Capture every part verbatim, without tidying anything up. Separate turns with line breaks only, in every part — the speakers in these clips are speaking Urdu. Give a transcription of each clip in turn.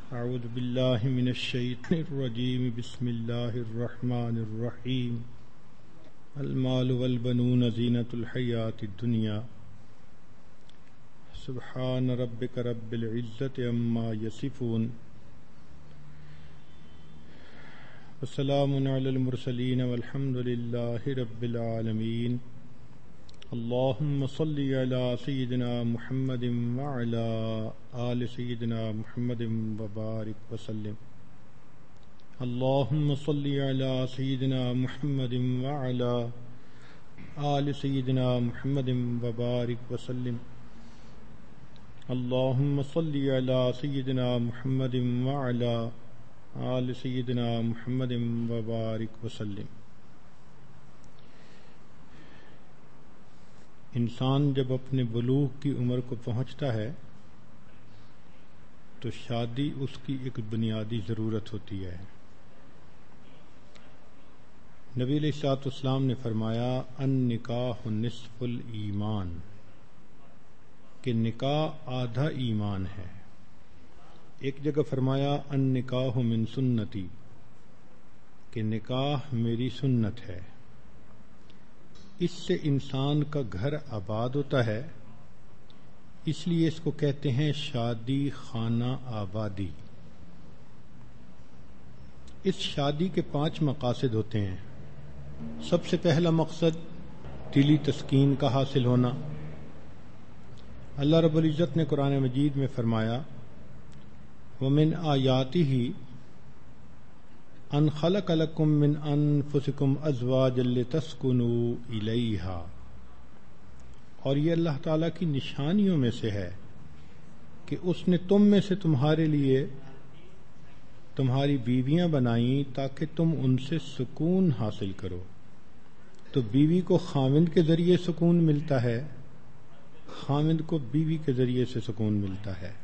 اعوذ باللہ من الشیطان الرجیم بسم اللہ الرحمن الرحیم المال والبنون زینۃ الحیاۃ الدنیا سبحان ربک رب العزۃ عما یصفون والسلام علی المرسلین والحمد للہ رب العالمین اللہم صلی علی سیدنا محمد وعلی آل سیدنا محمد وبارک وسلم اللہم صلی علی سیدنا محمد وعلی آل سیدنا محمد وبارک وسلم اللہم صلی علی سیدنا محمد وعلی آل سیدنا محمد وبارک وسلم۔ انسان جب اپنے بلوغ کی عمر کو پہنچتا ہے تو شادی اس کی ایک بنیادی ضرورت ہوتی ہے۔ نبی علیہ الصلوۃ والسلام نے فرمایا النکاح نصف الایمان، کہ نکاح آدھا ایمان ہے۔ ایک جگہ فرمایا النکاح من سنتی، کہ نکاح میری سنت ہے۔ اس سے انسان کا گھر آباد ہوتا ہے، اس لیے اس کو کہتے ہیں شادی خانہ آبادی۔ اس شادی کے پانچ مقاصد ہوتے ہیں۔ سب سے پہلا مقصد دلی تسکین کا حاصل ہونا۔ اللہ رب العزت نے قرآن مجید میں فرمایا وَمِنْ آیَاتِهِ ان خلق لکم من انفسکم ازواجا لتسکنوا الیہا، اور یہ اللہ تعالیٰ کی نشانیوں میں سے ہے کہ اس نے تم میں سے تمہارے لیے تمہاری بیویاں بنائیں تاکہ تم ان سے سکون حاصل کرو۔ تو بیوی کو خاوند کے ذریعے سکون ملتا ہے، خاوند کو بیوی کے ذریعے سے سکون ملتا ہے۔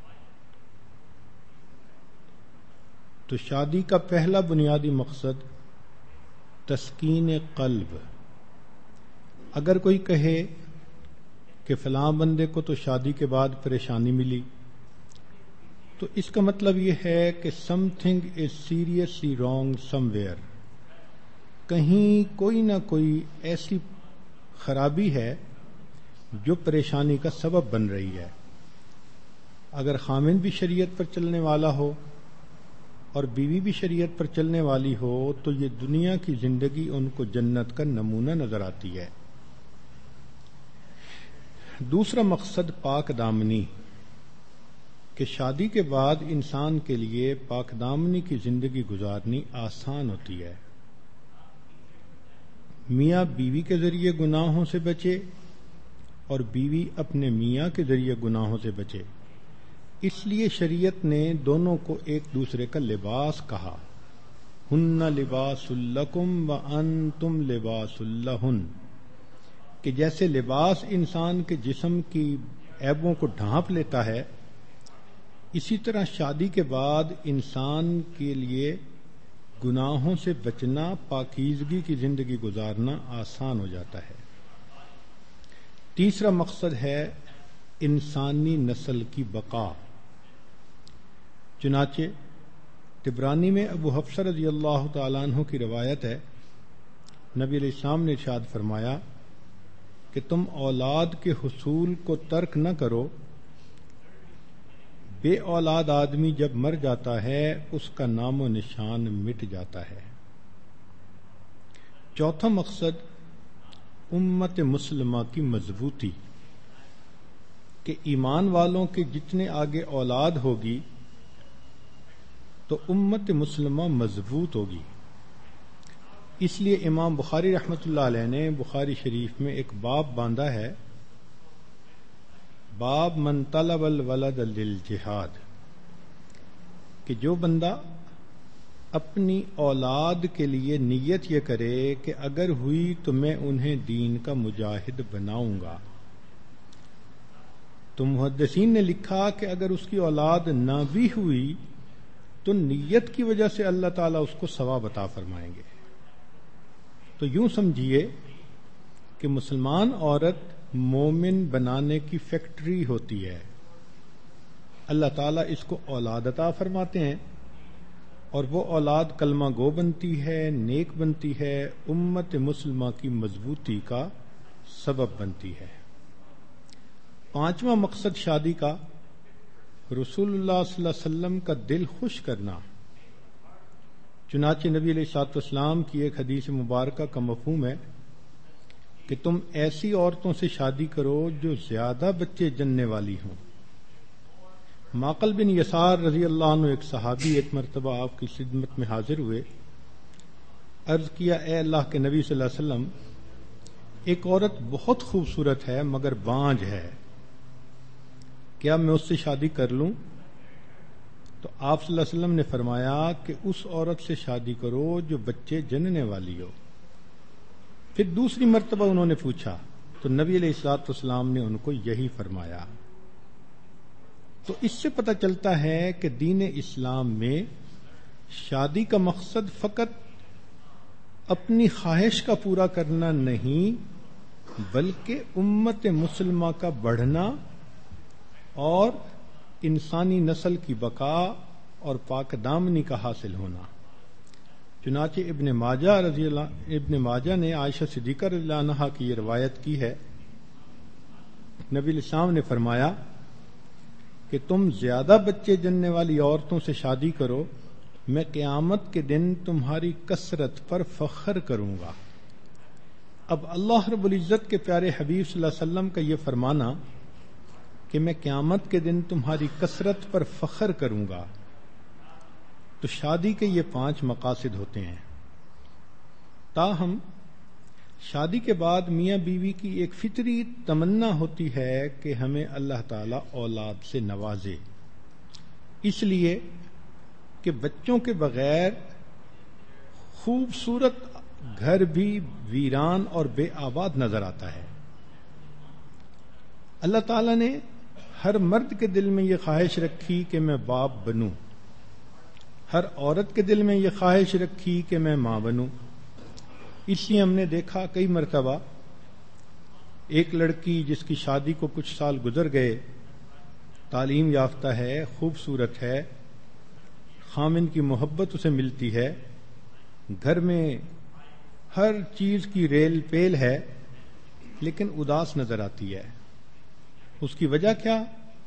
تو شادی کا پہلا بنیادی مقصد تسکین قلب۔ اگر کوئی کہے کہ فلاں بندے کو تو شادی کے بعد پریشانی ملی، تو اس کا مطلب یہ ہے کہ something is seriously wrong somewhere, کہیں کوئی نہ کوئی ایسی خرابی ہے جو پریشانی کا سبب بن رہی ہے۔ اگر خامند بھی شریعت پر چلنے والا ہو اور بیوی بھی شریعت پر چلنے والی ہو تو یہ دنیا کی زندگی ان کو جنت کا نمونہ نظر آتی ہے۔ دوسرا مقصد پاک دامنی، کہ شادی کے بعد انسان کے لیے پاک دامنی کی زندگی گزارنی آسان ہوتی ہے۔ میاں بیوی کے ذریعے گناہوں سے بچے اور بیوی اپنے میاں کے ذریعے گناہوں سے بچے۔ اس لیے شریعت نے دونوں کو ایک دوسرے کا لباس کہا، ہن لباس لکم وانتم لباس لہن، کہ جیسے لباس انسان کے جسم کی عیبوں کو ڈھانپ لیتا ہے، اسی طرح شادی کے بعد انسان کے لیے گناہوں سے بچنا، پاکیزگی کی زندگی گزارنا آسان ہو جاتا ہے۔ تیسرا مقصد ہے انسانی نسل کی بقا۔ چنانچہ طبرانی میں ابو حفصہ رضی اللہ تعالیٰ عنہ کی روایت ہے، نبی علیہ السلام نے ارشاد فرمایا کہ تم اولاد کے حصول کو ترک نہ کرو، بے اولاد آدمی جب مر جاتا ہے اس کا نام و نشان مٹ جاتا ہے۔ چوتھا مقصد امت مسلمہ کی مضبوطی، کہ ایمان والوں کے جتنے آگے اولاد ہوگی تو امت مسلمہ مضبوط ہوگی۔ اس لیے امام بخاری رحمۃ اللہ علیہ نے بخاری شریف میں ایک باب باندھا ہے، باب من طلب الولد للجہاد، کہ جو بندہ اپنی اولاد کے لیے نیت یہ کرے کہ اگر ہوئی تو میں انہیں دین کا مجاہد بناؤں گا۔ تو محدثین نے لکھا کہ اگر اس کی اولاد نہ بھی ہوئی تو نیت کی وجہ سے اللہ تعالیٰ اس کو ثواب عطا فرمائیں گے۔ تو یوں سمجھیے کہ مسلمان عورت مومن بنانے کی فیکٹری ہوتی ہے۔ اللہ تعالیٰ اس کو اولاد عطا فرماتے ہیں، اور وہ اولاد کلمہ گو بنتی ہے، نیک بنتی ہے، امت مسلمہ کی مضبوطی کا سبب بنتی ہے۔ پانچواں مقصد شادی کا رسول اللہ صلی اللہ علیہ وسلم کا دل خوش کرنا۔ چنانچہ نبی علیہ الصلوۃ والسلام کی ایک حدیث مبارکہ کا مفہوم ہے کہ تم ایسی عورتوں سے شادی کرو جو زیادہ بچے جننے والی ہوں۔ معقل بن یسار رضی اللہ عنہ ایک صحابی ایک مرتبہ آپ کی خدمت میں حاضر ہوئے، عرض کیا اے اللہ کے نبی صلی اللہ علیہ وسلم، ایک عورت بہت خوبصورت ہے مگر بانجھ ہے، کیا میں اس سے شادی کر لوں؟ تو آپ صلی اللہ علیہ وسلم نے فرمایا کہ اس عورت سے شادی کرو جو بچے جننے والی ہو۔ پھر دوسری مرتبہ انہوں نے پوچھا تو نبی علیہ الصلوۃ والسلام نے ان کو یہی فرمایا۔ تو اس سے پتہ چلتا ہے کہ دین اسلام میں شادی کا مقصد فقط اپنی خواہش کا پورا کرنا نہیں، بلکہ امت مسلمہ کا بڑھنا اور انسانی نسل کی بقا اور پاک دامنی کا حاصل ہونا۔ چنانچہ ابن ماجہ رضی اللہ ابن ماجہ نے عائشہ صدیقہ رضی اللہ عنہا کی یہ روایت کی ہے، نبی علیہ السلام نے فرمایا کہ تم زیادہ بچے جننے والی عورتوں سے شادی کرو، میں قیامت کے دن تمہاری کثرت پر فخر کروں گا۔ اب اللہ رب العزت کے پیارے حبیب صلی اللہ علیہ وسلم کا یہ فرمانا کہ میں قیامت کے دن تمہاری کثرت پر فخر کروں گا، تو شادی کے یہ پانچ مقاصد ہوتے ہیں۔ تاہم شادی کے بعد میاں بیوی کی ایک فطری تمنا ہوتی ہے کہ ہمیں اللہ تعالی اولاد سے نوازے، اس لیے کہ بچوں کے بغیر خوبصورت گھر بھی ویران اور بے آباد نظر آتا ہے۔ اللہ تعالی نے ہر مرد کے دل میں یہ خواہش رکھی کہ میں باپ بنوں، ہر عورت کے دل میں یہ خواہش رکھی کہ میں ماں بنوں۔ اس لیے ہم نے دیکھا کئی مرتبہ ایک لڑکی جس کی شادی کو کچھ سال گزر گئے، تعلیم یافتہ ہے، خوبصورت ہے، خامن کی محبت اسے ملتی ہے، گھر میں ہر چیز کی ریل پیل ہے، لیکن اداس نظر آتی ہے۔ اس کی وجہ کیا؟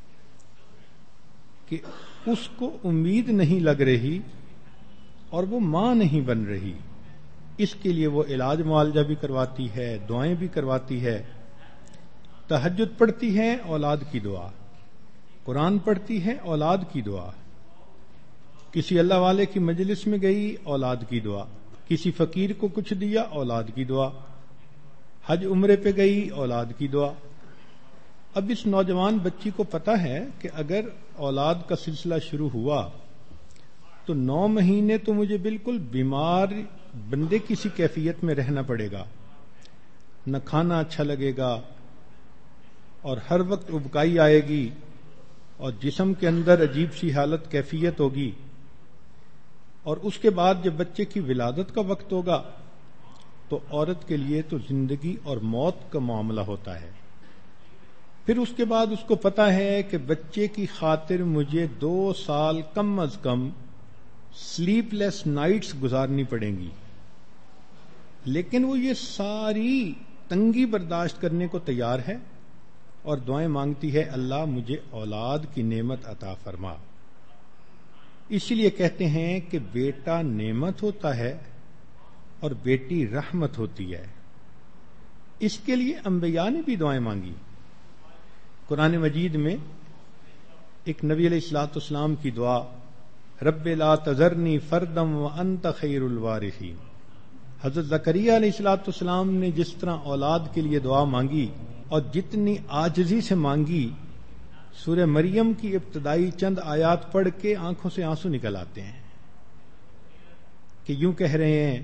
کہ اس کو امید نہیں لگ رہی اور وہ ماں نہیں بن رہی۔ اس کے لیے وہ علاج معالجہ بھی کرواتی ہے، دعائیں بھی کرواتی ہے، تہجد پڑھتی ہے، اولاد کی دعا، قرآن پڑھتی ہے، اولاد کی دعا، کسی اللہ والے کی مجلس میں گئی، اولاد کی دعا، کسی فقیر کو کچھ دیا، اولاد کی دعا، حج عمرے پہ گئی، اولاد کی دعا۔ اب اس نوجوان بچی کو پتہ ہے کہ اگر اولاد کا سلسلہ شروع ہوا تو نو مہینے تو مجھے بالکل بیمار بندے کسی کیفیت میں رہنا پڑے گا، نہ کھانا اچھا لگے گا اور ہر وقت ابکائی آئے گی اور جسم کے اندر عجیب سی حالت کیفیت ہوگی، اور اس کے بعد جب بچے کی ولادت کا وقت ہوگا تو عورت کے لیے تو زندگی اور موت کا معاملہ ہوتا ہے۔ پھر اس کے بعد اس کو پتہ ہے کہ بچے کی خاطر مجھے دو سال کم از کم سلیپ لیس نائٹس گزارنی پڑیں گی، لیکن وہ یہ ساری تنگی برداشت کرنے کو تیار ہے اور دعائیں مانگتی ہے، اللہ مجھے اولاد کی نعمت عطا فرما۔ اسی لیے کہتے ہیں کہ بیٹا نعمت ہوتا ہے اور بیٹی رحمت ہوتی ہے۔ اس کے لیے انبیاء نے بھی دعائیں مانگی۔ قرآن مجید میں ایک نبی علیہ الصلوۃ والسلام کی دعا، رب لا تذرنی فردم وانت خیر الوارثین، حضرت زکریہ علیہ الصلوۃ والسلام نے جس طرح اولاد کے لیے دعا مانگی اور جتنی عاجزی سے مانگی، سورہ مریم کی ابتدائی چند آیات پڑھ کے آنکھوں سے آنسو نکل آتے ہیں کہ یوں کہہ رہے ہیں،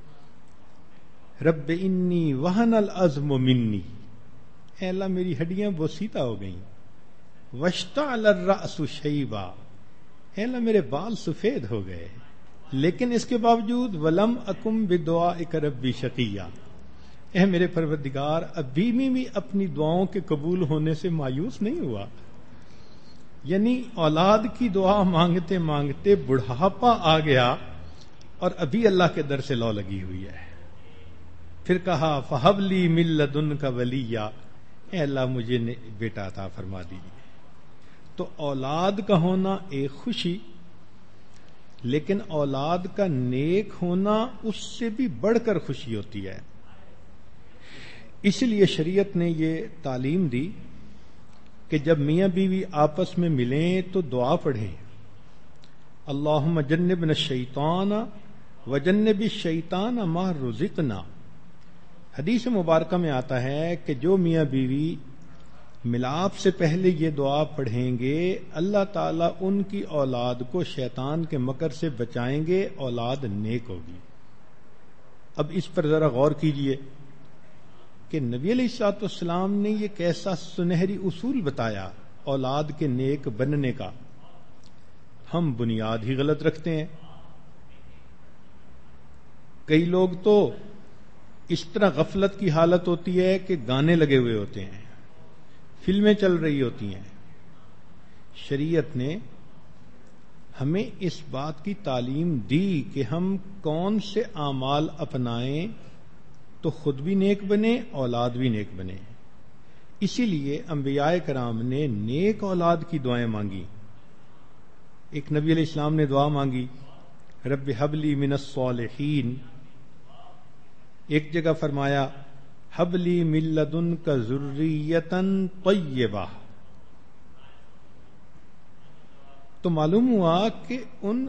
رب انی وہن العظم منی، اے اللہ میری ہڈیاں بوسیدہ ہو گئیں، واشتعل الرأس شیبا، اے اللہ میرے بال سفید ہو گئے، لیکن اس کے باوجود ولم اکم بدعائک ربی شقیا، اے میرے پروردگار ابھی میں بھی اپنی دعاؤں کے قبول ہونے سے مایوس نہیں ہوا۔ یعنی اولاد کی دعا مانگتے مانگتے بڑھاپا آ گیا اور ابھی اللہ کے در سے لو لگی ہوئی ہے. پھر کہا فہب لی من لدنک ولیہ، اے اللہ مجھے بیٹا عطا فرما دیجیے. تو اولاد کا ہونا ایک خوشی، لیکن اولاد کا نیک ہونا اس سے بھی بڑھ کر خوشی ہوتی ہے. اس لیے شریعت نے یہ تعلیم دی کہ جب میاں بیوی آپس میں ملیں تو دعا پڑھیں، اللہم جنبنا الشیطان وجنب الشیطان ما رزقنا. حدیث مبارکہ میں آتا ہے کہ جو میاں بیوی ملاپ سے پہلے یہ دعا پڑھیں گے اللہ تعالیٰ ان کی اولاد کو شیطان کے مکر سے بچائیں گے، اولاد نیک ہوگی. اب اس پر ذرا غور کیجئے کہ نبی علیہ الصلوۃ والسلام نے یہ کیسا سنہری اصول بتایا اولاد کے نیک بننے کا. ہم بنیاد ہی غلط رکھتے ہیں. کئی لوگ تو اس طرح غفلت کی حالت ہوتی ہے کہ گانے لگے ہوئے ہوتے ہیں، فلمیں چل رہی ہوتی ہیں. شریعت نے ہمیں اس بات کی تعلیم دی کہ ہم کون سے اعمال اپنائیں تو خود بھی نیک بنے، اولاد بھی نیک بنے. اسی لیے انبیاء کرام نے نیک اولاد کی دعائیں مانگی. ایک نبی علیہ السلام نے دعا مانگی رب ہب لی من الصالحین. ایک جگہ فرمایا ہب لی من لدنک ذریۃ طیبہ. تو معلوم ہوا کہ ان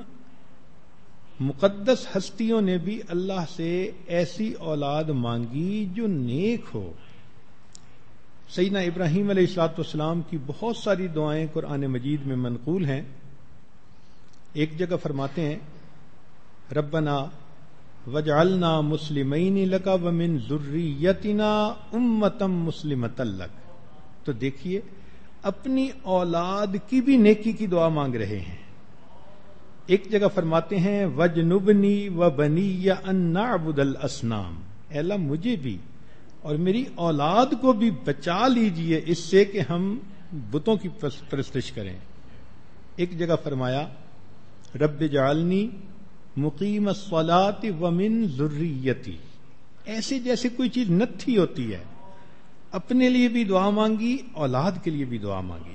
مقدس ہستیوں نے بھی اللہ سے ایسی اولاد مانگی جو نیک ہو. سیدنا ابراہیم علیہ الصلوۃ والسلام کی بہت ساری دعائیں قرآن مجید میں منقول ہیں. ایک جگہ فرماتے ہیں ربنا وجعلنا مسلمین لک ومن ذریتنا امۃ مسلمۃ لک. تو دیکھیے اپنی اولاد کی بھی نیکی کی دعا مانگ رہے ہیں. ایک جگہ فرماتے ہیں وجنبنی وبنی ان نعبد الاصنام. اے اللہ مجھے بھی اور میری اولاد کو بھی بچا لیجئے اس سے کہ ہم بتوں کی پرستش کریں. ایک جگہ فرمایا رب جعلنی مقیم الصلاۃ ومن ذریتی. ایسے جیسے کوئی چیز نتھی ہوتی ہے. اپنے لیے بھی دعا مانگی، اولاد کے لیے بھی دعا مانگی.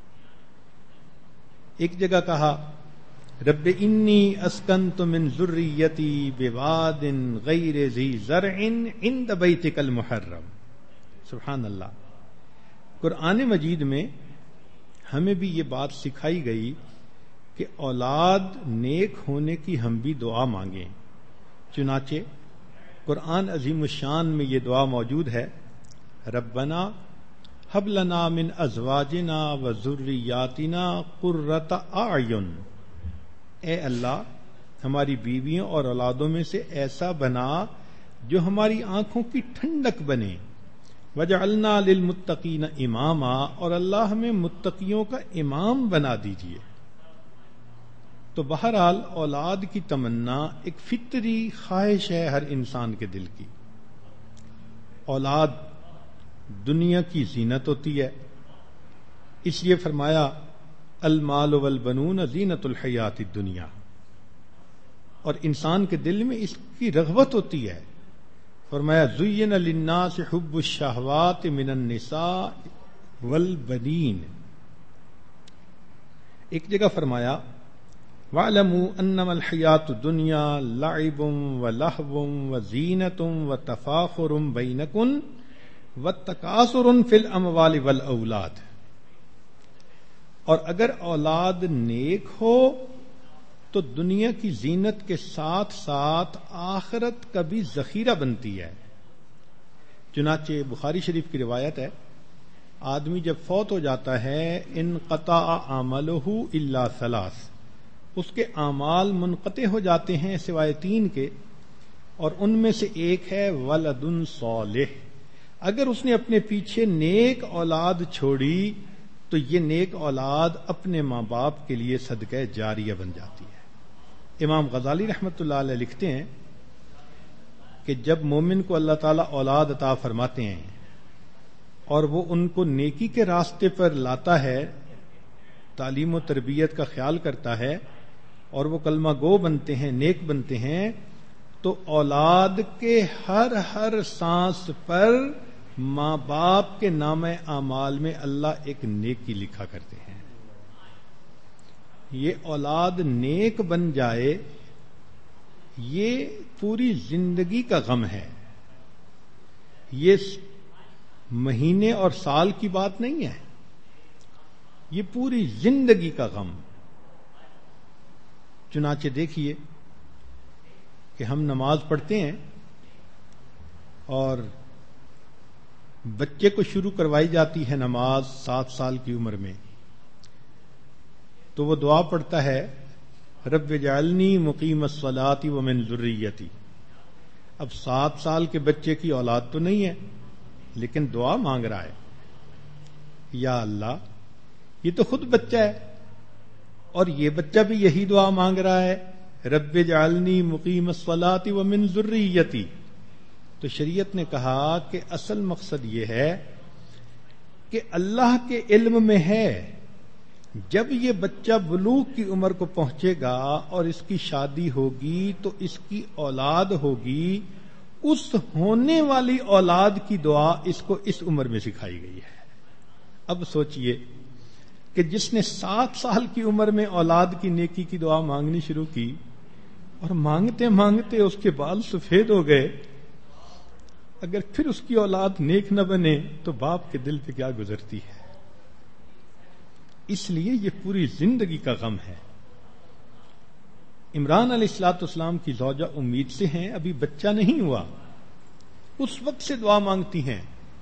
ایک جگہ کہا رب انی اسکنت من ذریتی بواد غیر ذی زرع عند بیتک المحرم. سبحان اللہ. قرآن مجید میں ہمیں بھی یہ بات سکھائی گئی کہ اولاد نیک ہونے کی ہم بھی دعا مانگیں. چنانچہ قرآن عظیم الشان میں یہ دعا موجود ہے ربنا ہب لنا من ازواجنا وذریاتنا قرۃ اعین. اے اللہ ہماری بیویوں اور اولادوں میں سے ایسا بنا جو ہماری آنکھوں کی ٹھنڈک بنے. وجعلنا للمتقین اماما. اور اللہ ہمیں متقیوں کا امام بنا دیجیے. تو بہرحال اولاد کی تمنا ایک فطری خواہش ہے ہر انسان کے دل کی. اولاد دنیا کی زینت ہوتی ہے. اس لیے فرمایا المال والبنون زینت الحیات الدنیا. اور انسان کے دل میں اس کی رغبت ہوتی ہے. فرمایا زین للناس حب الشہوات من النساء والبنین. ایک جگہ فرمایا وَاعْلَمُوا أَنَّمَا الْحَيَاةُ الدُّنْيَا لَعِبٌ وَلَهْوٌ وَزِينَةٌ وَتَفَاخُرٌ بَيْنَكُمْ وَالتَّكَاثُرٌ فِي الْأَمْوَالِ وَالْأَوْلَادِ. اور اگر اولاد نیک ہو تو دنیا کی زینت کے ساتھ ساتھ آخرت کا بھی ذخیرہ بنتی ہے. چنانچہ بخاری شریف کی روایت ہے آدمی جب فوت ہو جاتا ہے انقطع عملہ الا ثلاث. اس کے اعمال منقطع ہو جاتے ہیں سوائے تین کے، اور ان میں سے ایک ہے ولد صالح. اگر اس نے اپنے پیچھے نیک اولاد چھوڑی تو یہ نیک اولاد اپنے ماں باپ کے لیے صدقہ جاریہ بن جاتی ہے. امام غزالی رحمۃ اللہ علیہ لکھتے ہیں کہ جب مومن کو اللہ تعالیٰ اولاد عطا فرماتے ہیں اور وہ ان کو نیکی کے راستے پر لاتا ہے تعلیم و تربیت کا خیال کرتا ہے اور وہ کلمہ گو بنتے ہیں، نیک بنتے ہیں، تو اولاد کے ہر ہر سانس پر ماں باپ کے نام اعمال میں اللہ ایک نیکی لکھا کرتے ہیں۔ یہ اولاد نیک بن جائے، یہ پوری زندگی کا غم ہے، یہ مہینے اور سال کی بات نہیں ہے، یہ پوری زندگی کا غم۔ چنانچہ دیکھیے کہ ہم نماز پڑھتے ہیں اور بچے کو شروع کروائی جاتی ہے نماز سات سال کی عمر میں، تو وہ دعا پڑھتا ہے رب اجعلنی مقیم الصلاۃ ومن ذریتی۔ اب سات سال کے بچے کی اولاد تو نہیں ہے، لیکن دعا مانگ رہا ہے، یا اللہ یہ تو خود بچہ ہے اور یہ بچہ بھی یہی دعا مانگ رہا ہے رب اجعلنی مقیم الصلاۃ ومن ذریتی۔ تو شریعت نے کہا کہ اصل مقصد یہ ہے کہ اللہ کے علم میں ہے جب یہ بچہ بلوغ کی عمر کو پہنچے گا اور اس کی شادی ہوگی تو اس کی اولاد ہوگی، اس ہونے والی اولاد کی دعا اس کو اس عمر میں سکھائی گئی ہے۔ اب سوچئے کہ جس نے سات سال کی عمر میں اولاد کی نیکی کی دعا مانگنی شروع کی اور مانگتے مانگتے اس کے بال سفید ہو گئے، اگر پھر اس کی اولاد نیک نہ بنے تو باپ کے دل پہ کیا گزرتی ہے۔ اس لیے یہ پوری زندگی کا غم ہے۔ عمران علیہ الصلوۃ والسلام کی زوجہ امید سے ہیں، ابھی بچہ نہیں ہوا، اس وقت سے دعا مانگتی ہیں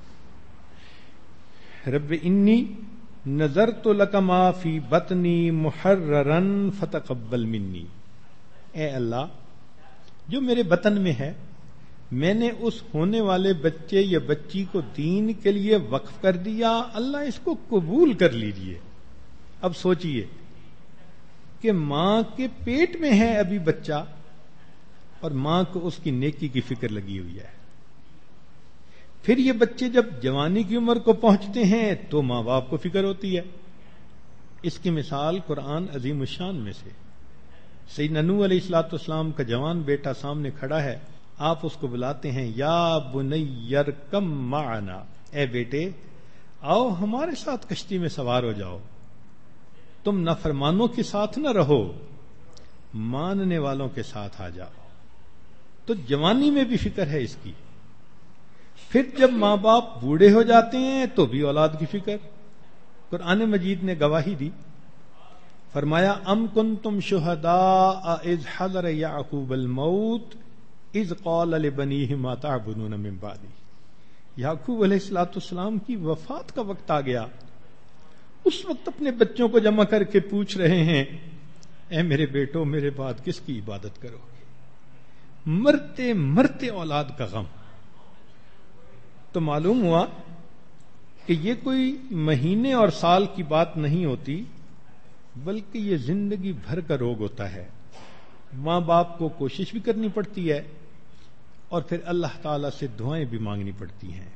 رب انی نظرت لک ما فی بطنی محررا فتقبل منی۔ اے اللہ جو میرے بطن میں ہے میں نے اس ہونے والے بچے یا بچی کو دین کے لیے وقف کر دیا، اللہ اس کو قبول کر لیجئے۔ اب سوچئے کہ ماں کے پیٹ میں ہے ابھی بچہ اور ماں کو اس کی نیکی کی فکر لگی ہوئی ہے، پھر یہ بچے جب جوانی کی عمر کو پہنچتے ہیں تو ماں باپ کو فکر ہوتی ہے۔ اس کی مثال قرآن عظیم الشان میں سے سیدنا نوح علیہ الصلوۃ والسلام کا جوان بیٹا سامنے کھڑا ہے، آپ اس کو بلاتے ہیں یا بنی ارکب معنا، اے بیٹے آؤ ہمارے ساتھ کشتی میں سوار ہو جاؤ، تم نافرمانوں کے ساتھ نہ رہو، ماننے والوں کے ساتھ آ جاؤ۔ تو جوانی میں بھی فکر ہے اس کی، پھر جب ماں باپ بوڑھے ہو جاتے ہیں تو بھی اولاد کی فکر۔ قرآن مجید نے گواہی دی، فرمایا ام کنتم شہداء اذ حضر یعقوب الموت اذ قال لبنیہ ما تعبدون من بعدی۔ یعقوب علیہ الصلوۃ والسلام کی وفات کا وقت آ گیا، اس وقت اپنے بچوں کو جمع کر کے پوچھ رہے ہیں اے میرے بیٹوں میرے بعد کس کی عبادت کرو گے؟ مرتے مرتے اولاد کا غم۔ تو معلوم ہوا کہ یہ کوئی مہینے اور سال کی بات نہیں ہوتی، بلکہ یہ زندگی بھر کا روگ ہوتا ہے۔ ماں باپ کو کوشش بھی کرنی پڑتی ہے اور پھر اللہ تعالی سے دعائیں بھی مانگنی پڑتی ہیں۔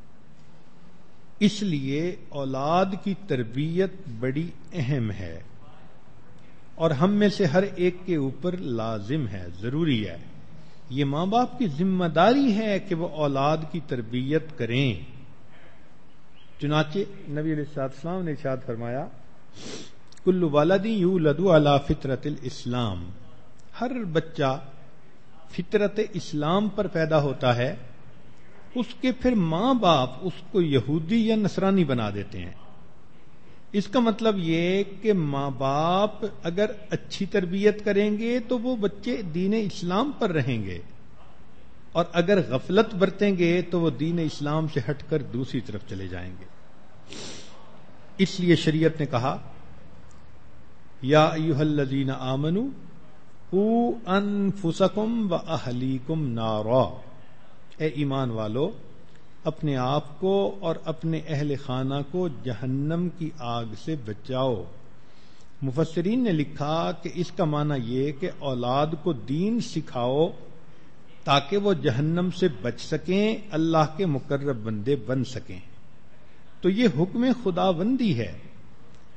اس لیے اولاد کی تربیت بڑی اہم ہے اور ہم میں سے ہر ایک کے اوپر لازم ہے، ضروری ہے۔ یہ ماں باپ کی ذمہ داری ہے کہ وہ اولاد کی تربیت کریں۔ چنانچہ نبی علیہ الصلوۃ والسلام نے ارشاد فرمایا کل والد یولد علی فطرت الاسلام، ہر بچہ فطرت اسلام پر پیدا ہوتا ہے، اس کے پھر ماں باپ اس کو یہودی یا نصرانی بنا دیتے ہیں۔ اس کا مطلب یہ کہ ماں باپ اگر اچھی تربیت کریں گے تو وہ بچے دین اسلام پر رہیں گے، اور اگر غفلت برتیں گے تو وہ دین اسلام سے ہٹ کر دوسری طرف چلے جائیں گے۔ اس لیے شریعت نے کہا یا ایھا الذین آمنوا قوا انفسکم واہلیکم نارا، اے ایمان والو اپنے آپ کو اور اپنے اہل خانہ کو جہنم کی آگ سے بچاؤ۔ مفسرین نے لکھا کہ اس کا معنی یہ کہ اولاد کو دین سکھاؤ تاکہ وہ جہنم سے بچ سکیں، اللہ کے مقرب بندے بن سکیں۔ تو یہ حکم خدا بندی ہے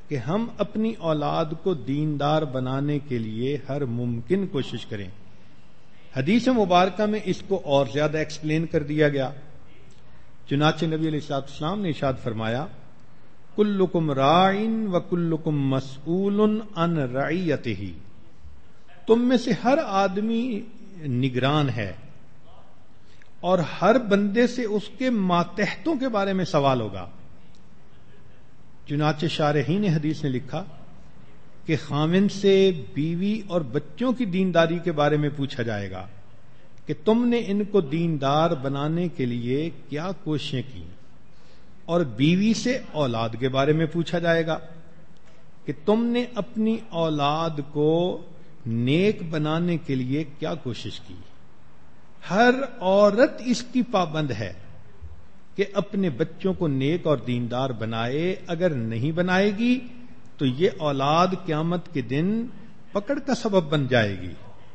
کہ ہم اپنی اولاد کو دیندار بنانے کے لیے ہر ممکن کوشش کریں. حدیث مبارکہ میں اس کو اور زیادہ ایکسپلین کر دیا گیا. چنانچہ نبی علیہ الصلوۃ والسلام نے ارشاد فرمایا کلکم راعٍ وکلکم مسئول عن رعیتہ، تم میں سے ہر آدمی نگران ہے اور ہر بندے سے اس کے ماتحتوں کے بارے میں سوال ہوگا. چنانچہ شارحین حدیث نے لکھا کہ خاوند سے بیوی اور بچوں کی دینداری کے بارے میں پوچھا جائے گا کہ تم نے ان کو دیندار بنانے کے لیے کیا کوششیں کی، اور بیوی سے اولاد کے بارے میں پوچھا جائے گا کہ تم نے اپنی اولاد کو نیک بنانے کے لیے کیا کوشش کی. ہر عورت اس کی پابند ہے کہ اپنے بچوں کو نیک اور دیندار بنائے. اگر نہیں بنائے گی تو یہ اولاد قیامت کے دن پکڑ کا سبب بن جائے گی.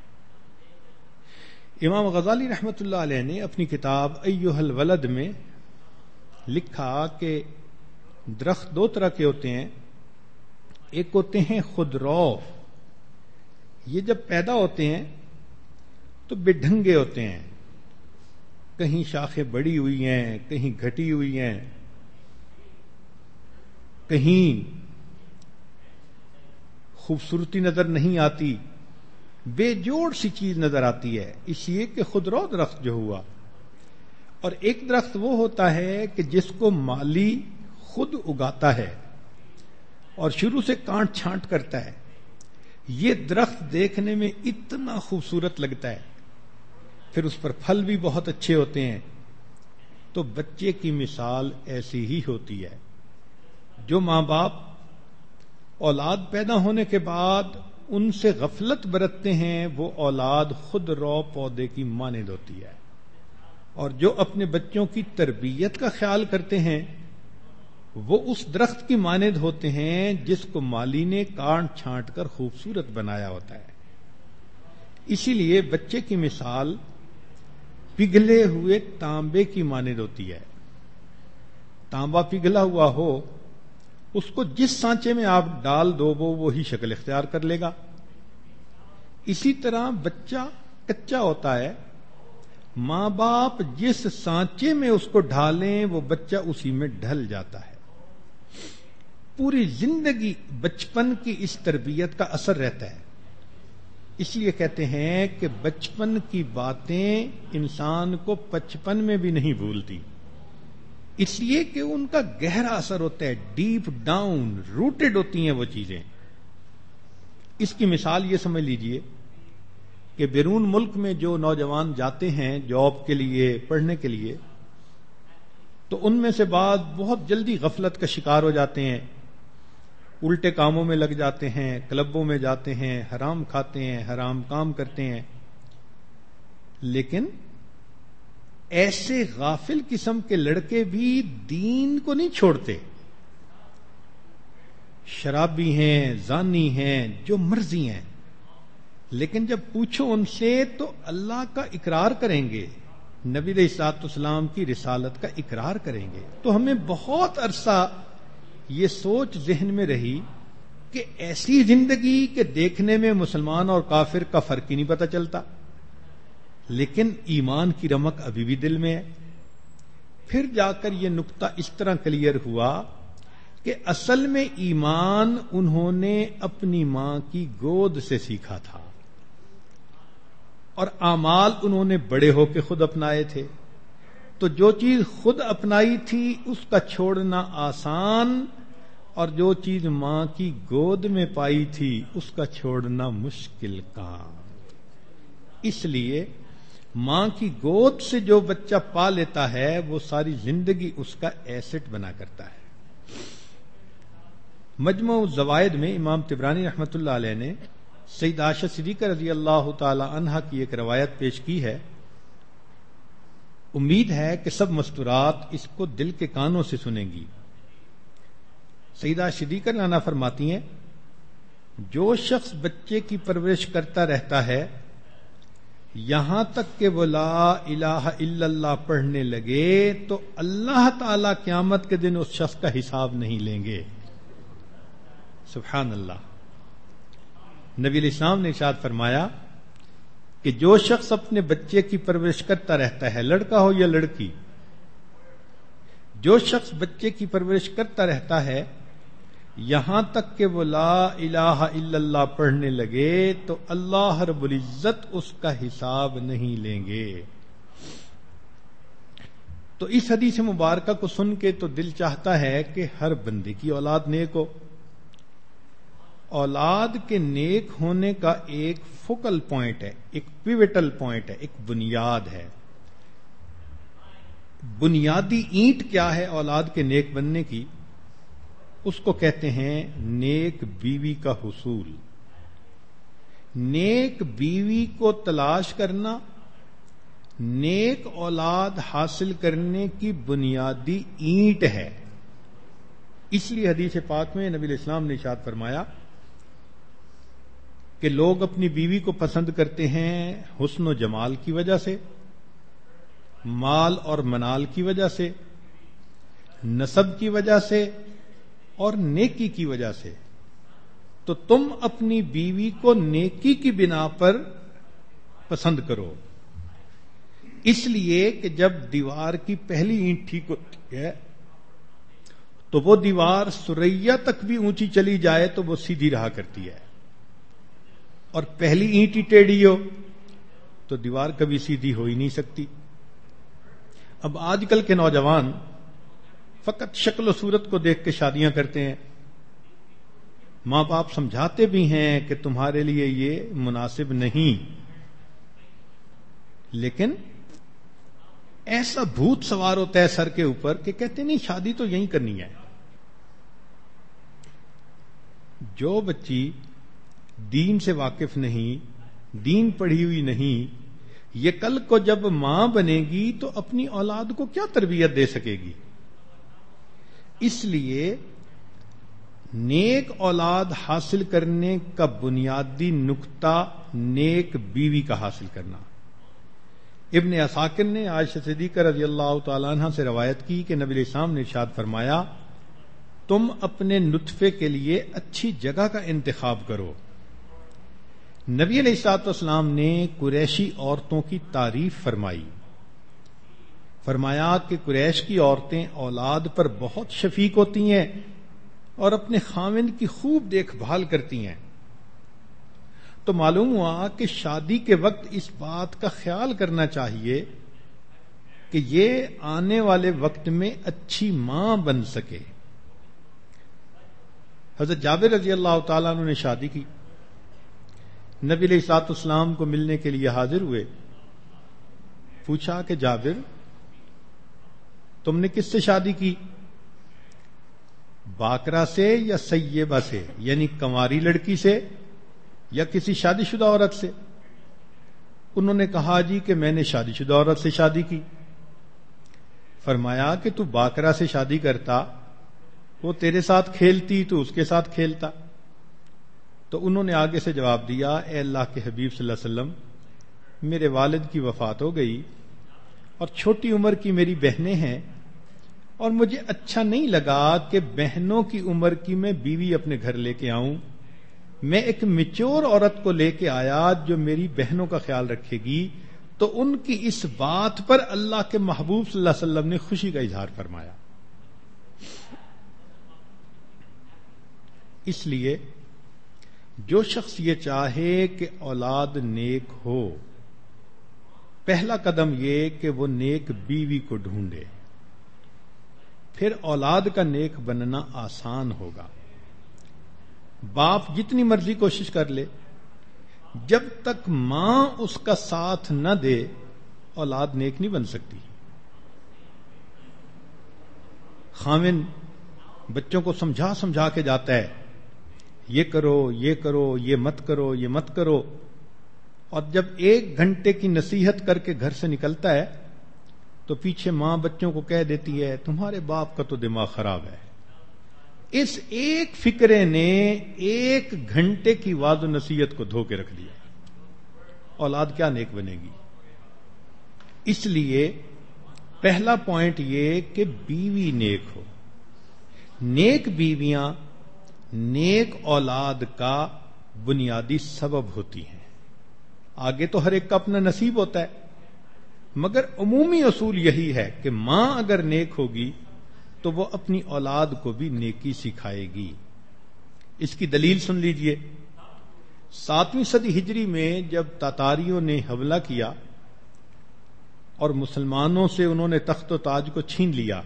امام غزالی رحمۃ اللہ علیہ نے اپنی کتاب ایھا الولد میں لکھا کہ درخت دو طرح کے ہوتے ہیں. ایک ہوتے ہیں خودرو، یہ جب پیدا ہوتے ہیں تو بے ڈھنگے ہوتے ہیں، کہیں شاخیں بڑی ہوئی ہیں، کہیں گھٹی ہوئی ہیں، کہیں خوبصورتی نظر نہیں آتی، بے جوڑ سی چیز نظر آتی ہے. اس لیے کہ خودرو درخت جو ہوا. اور ایک درخت وہ ہوتا ہے کہ جس کو مالی خود اگاتا ہے اور شروع سے کانٹ چھانٹ کرتا ہے. یہ درخت دیکھنے میں اتنا خوبصورت لگتا ہے، پھر اس پر پھل بھی بہت اچھے ہوتے ہیں. تو بچے کی مثال ایسی ہی ہوتی ہے. جو ماں باپ اولاد پیدا ہونے کے بعد ان سے غفلت برتتے ہیں وہ اولاد خود رو پودے کی مانند ہوتی ہے، اور جو اپنے بچوں کی تربیت کا خیال کرتے ہیں وہ اس درخت کی مانند ہوتے ہیں جس کو مالی نے کاٹ چھانٹ کر خوبصورت بنایا ہوتا ہے. اسی لیے بچے کی مثال پگھلے ہوئے تانبے کی مانند ہوتی ہے. تانبا پگھلا ہوا ہو، اس کو جس سانچے میں آپ ڈال دو وہ وہی شکل اختیار کر لے گا. اسی طرح بچہ کچا ہوتا ہے، ماں باپ جس سانچے میں اس کو ڈھالیں وہ بچہ اسی میں ڈھل جاتا ہے. پوری زندگی بچپن کی اس تربیت کا اثر رہتا ہے. اس لیے کہتے ہیں کہ بچپن کی باتیں انسان کو بچپن میں بھی نہیں بھولتی، اس لیے کہ ان کا گہرا اثر ہوتا ہے، ڈیپ ڈاؤن روٹڈ ہوتی ہیں وہ چیزیں. اس کی مثال یہ سمجھ لیجئے کہ بیرون ملک میں جو نوجوان جاتے ہیں جاب کے لیے، پڑھنے کے لیے، تو ان میں سے بعض بہت جلدی غفلت کا شکار ہو جاتے ہیں، الٹے کاموں میں لگ جاتے ہیں، کلبوں میں جاتے ہیں، حرام کھاتے ہیں، حرام کام کرتے ہیں. لیکن ایسے غافل قسم کے لڑکے بھی دین کو نہیں چھوڑتے. شرابی ہیں، زانی ہیں، جو مرضی ہیں، لیکن جب پوچھو ان سے تو اللہ کا اقرار کریں گے، نبی علیہ الصلوۃ والسلام کی رسالت کا اقرار کریں گے. تو ہمیں بہت عرصہ یہ سوچ ذہن میں رہی کہ ایسی زندگی کہ دیکھنے میں مسلمان اور کافر کا فرق ہی نہیں پتہ چلتا، لیکن ایمان کی رمق ابھی بھی دل میں ہے. پھر جا کر یہ نقطہ اس طرح کلیئر ہوا کہ اصل میں ایمان انہوں نے اپنی ماں کی گود سے سیکھا تھا، اور اعمال انہوں نے بڑے ہو کے خود اپنائے تھے. تو جو چیز خود اپنائی تھی اس کا چھوڑنا آسان، اور جو چیز ماں کی گود میں پائی تھی اس کا چھوڑنا مشکل کام. اس لیے ماں کی گود سے جو بچہ پا لیتا ہے وہ ساری زندگی اس کا ایسٹ بنا کرتا ہے. مجموع الزوائد میں امام طبرانی رحمۃ اللہ علیہ نے سیدہ عائشہ صدیقہ رضی اللہ تعالی عنہا کی ایک روایت پیش کی ہے. امید ہے کہ سب مستورات اس کو دل کے کانوں سے سنیں گی. سیدہ صدیقہ نانا فرماتی ہیں جو شخص بچے کی پرورش کرتا رہتا ہے یہاں تک کہ وہ لا الہ الا اللہ پڑھنے لگے تو اللہ تعالی قیامت کے دن اس شخص کا حساب نہیں لیں گے. سبحان اللہ. نبی علیہ السلام نے ارشاد فرمایا کہ جو شخص اپنے بچے کی پرورش کرتا رہتا ہے, لڑکا ہو یا لڑکی, جو شخص بچے کی پرورش کرتا رہتا ہے یہاں تک کہ وہ لا الہ الا اللہ پڑھنے لگے تو اللہ رب العزت اس کا حساب نہیں لیں گے. تو اس حدیث مبارکہ کو سن کے تو دل چاہتا ہے کہ ہر بندے کی اولاد نیک ہو. اولاد کے نیک ہونے کا ایک فوکل پوائنٹ ہے, ایک پیوٹل پوائنٹ ہے, ایک بنیاد ہے. بنیادی اینٹ کیا ہے اولاد کے نیک بننے کی؟ اس کو کہتے ہیں نیک بیوی کا حصول. نیک بیوی کو تلاش کرنا نیک اولاد حاصل کرنے کی بنیادی اینٹ ہے. اس لیے حدیث پاک میں نبی علیہ السلام نے ارشاد فرمایا کہ لوگ اپنی بیوی کو پسند کرتے ہیں حسن و جمال کی وجہ سے, مال اور منال کی وجہ سے, نسب کی وجہ سے اور نیکی کی وجہ سے. تو تم اپنی بیوی کو نیکی کی بنا پر پسند کرو. اس لیے کہ جب دیوار کی پہلی اینٹ ٹھیک ہوتی ہے تو وہ دیوار سریا تک بھی اونچی چلی جائے تو وہ سیدھی رہا کرتی ہے, اور پہلی اینٹ ہی ٹیڑھی ہو تو دیوار کبھی سیدھی ہو ہی نہیں سکتی. اب آج کل کے نوجوان فقط شکل و صورت کو دیکھ کے شادیاں کرتے ہیں. ماں باپ سمجھاتے بھی ہیں کہ تمہارے لیے یہ مناسب نہیں, لیکن ایسا بھوت سوار ہوتا ہے سر کے اوپر کہ کہتے نہیں شادی تو یہیں کرنی ہے. جو بچی دین سے واقف نہیں, دین پڑھی ہوئی نہیں, یہ کل کو جب ماں بنے گی تو اپنی اولاد کو کیا تربیت دے سکے گی؟ اس لیے نیک اولاد حاصل کرنے کا بنیادی نقطہ نیک بیوی کا حاصل کرنا. ابن عساکر نے عائشہ صدیقہ رضی اللہ تعالی عنہ سے روایت کی کہ نبی علیہ السلام نے ارشاد فرمایا تم اپنے نطفے کے لیے اچھی جگہ کا انتخاب کرو. نبی علیہ الصلوۃ والسلام نے قریشی عورتوں کی تعریف فرمائی. فرمایا کہ قریش کی عورتیں اولاد پر بہت شفیق ہوتی ہیں اور اپنے خاوند کی خوب دیکھ بھال کرتی ہیں. تو معلوم ہوا کہ شادی کے وقت اس بات کا خیال کرنا چاہیے کہ یہ آنے والے وقت میں اچھی ماں بن سکے. حضرت جابر رضی اللہ تعالیٰ عنہ نے شادی کی, نبی علیہ الصلوۃ والسلام کو ملنے کے لیے حاضر ہوئے. پوچھا کہ جابر تم نے کس سے شادی کی؟ باکرا سے یا سیبہ سے, یعنی کنواری لڑکی سے یا کسی شادی شدہ عورت سے؟ انہوں نے کہا جی کہ میں نے شادی شدہ عورت سے شادی کی. فرمایا کہ تو باکرا سے شادی کرتا, وہ تیرے ساتھ کھیلتی تو اس کے ساتھ کھیلتا. تو انہوں نے آگے سے جواب دیا اے اللہ کے حبیب صلی اللہ علیہ وسلم, میرے والد کی وفات ہو گئی اور چھوٹی عمر کی میری بہنیں ہیں, اور مجھے اچھا نہیں لگا کہ بہنوں کی عمر کی میں بیوی اپنے گھر لے کے آؤں. میں ایک میچور عورت کو لے کے آیا جو میری بہنوں کا خیال رکھے گی. تو ان کی اس بات پر اللہ کے محبوب صلی اللہ علیہ وسلم نے خوشی کا اظہار فرمایا. اس لیے جو شخص یہ چاہے کہ اولاد نیک ہو, پہلا قدم یہ کہ وہ نیک بیوی کو ڈھونڈے, پھر اولاد کا نیک بننا آسان ہوگا. باپ جتنی مرضی کوشش کر لے, جب تک ماں اس کا ساتھ نہ دے اولاد نیک نہیں بن سکتی. خاوند بچوں کو سمجھا سمجھا کے جاتا ہے, یہ کرو یہ کرو یہ مت کرو یہ مت کرو, اور جب ایک گھنٹے کی نصیحت کر کے گھر سے نکلتا ہے تو پیچھے ماں بچوں کو کہہ دیتی ہے تمہارے باپ کا تو دماغ خراب ہے. اس ایک فکرے نے ایک گھنٹے کی واض و نصیحت کو دھو کے رکھ دیا. اولاد کیا نیک بنے گی؟ اس لیے پہلا پوائنٹ یہ کہ بیوی نیک ہو. نیک بیویاں نیک اولاد کا بنیادی سبب ہوتی ہیں. آگے تو ہر ایک کا اپنا نصیب ہوتا ہے، مگر عمومی اصول یہی ہے کہ ماں اگر نیک ہوگی تو وہ اپنی اولاد کو بھی نیکی سکھائے گی. اس کی دلیل سن لیجئے. ساتویں صدی ہجری میں جب تاتاریوں نے حملہ کیا اور مسلمانوں سے انہوں نے تخت و تاج کو چھین لیا،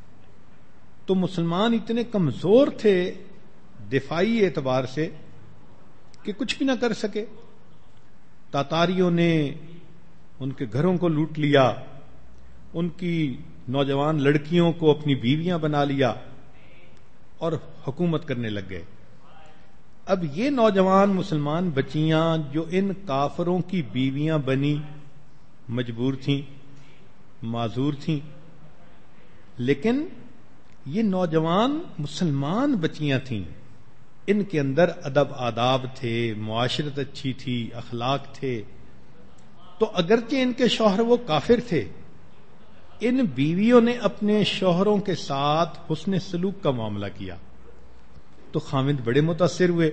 تو مسلمان اتنے کمزور تھے دفاعی اعتبار سے کہ کچھ بھی نہ کر سکے. تاتاریوں نے ان کے گھروں کو لوٹ لیا، ان کی نوجوان لڑکیوں کو اپنی بیویاں بنا لیا اور حکومت کرنے لگ گئے. اب یہ نوجوان مسلمان بچیاں جو ان کافروں کی بیویاں بنی مجبور تھیں، معذور تھیں، لیکن یہ نوجوان مسلمان بچیاں تھیں، ان کے اندر ادب آداب تھے، معاشرت اچھی تھی، اخلاق تھے. تو اگرچہ ان کے شوہر وہ کافر تھے، ان بیویوں نے اپنے شوہروں کے ساتھ حسن سلوک کا معاملہ کیا تو خاوند بڑے متاثر ہوئے،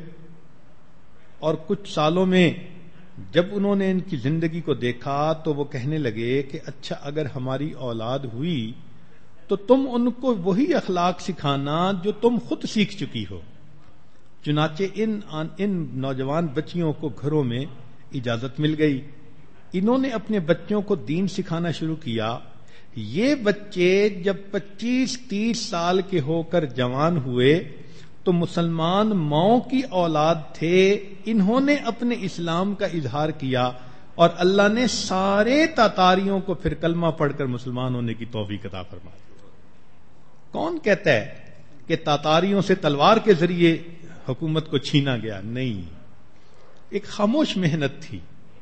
اور کچھ سالوں میں جب انہوں نے ان کی زندگی کو دیکھا تو وہ کہنے لگے کہ اچھا اگر ہماری اولاد ہوئی تو تم ان کو وہی اخلاق سکھانا جو تم خود سیکھ چکی ہو. چنانچہ ان ان نوجوان بچیوں کو گھروں میں اجازت مل گئی. انہوں نے اپنے بچوں کو دین سکھانا شروع کیا. یہ بچے جب پچیس تیس سال کے ہو کر جوان ہوئے تو مسلمان ماؤں کی اولاد تھے. انہوں نے اپنے اسلام کا اظہار کیا اور اللہ نے سارے تاتاریوں کو پھر کلمہ پڑھ کر مسلمان ہونے کی توفیق عطا فرمائی. کون کہتا ہے کہ تاتاریوں سے تلوار کے ذریعے حکومت کو چھینا گیا؟ نہیں، ایک خاموش محنت تھی.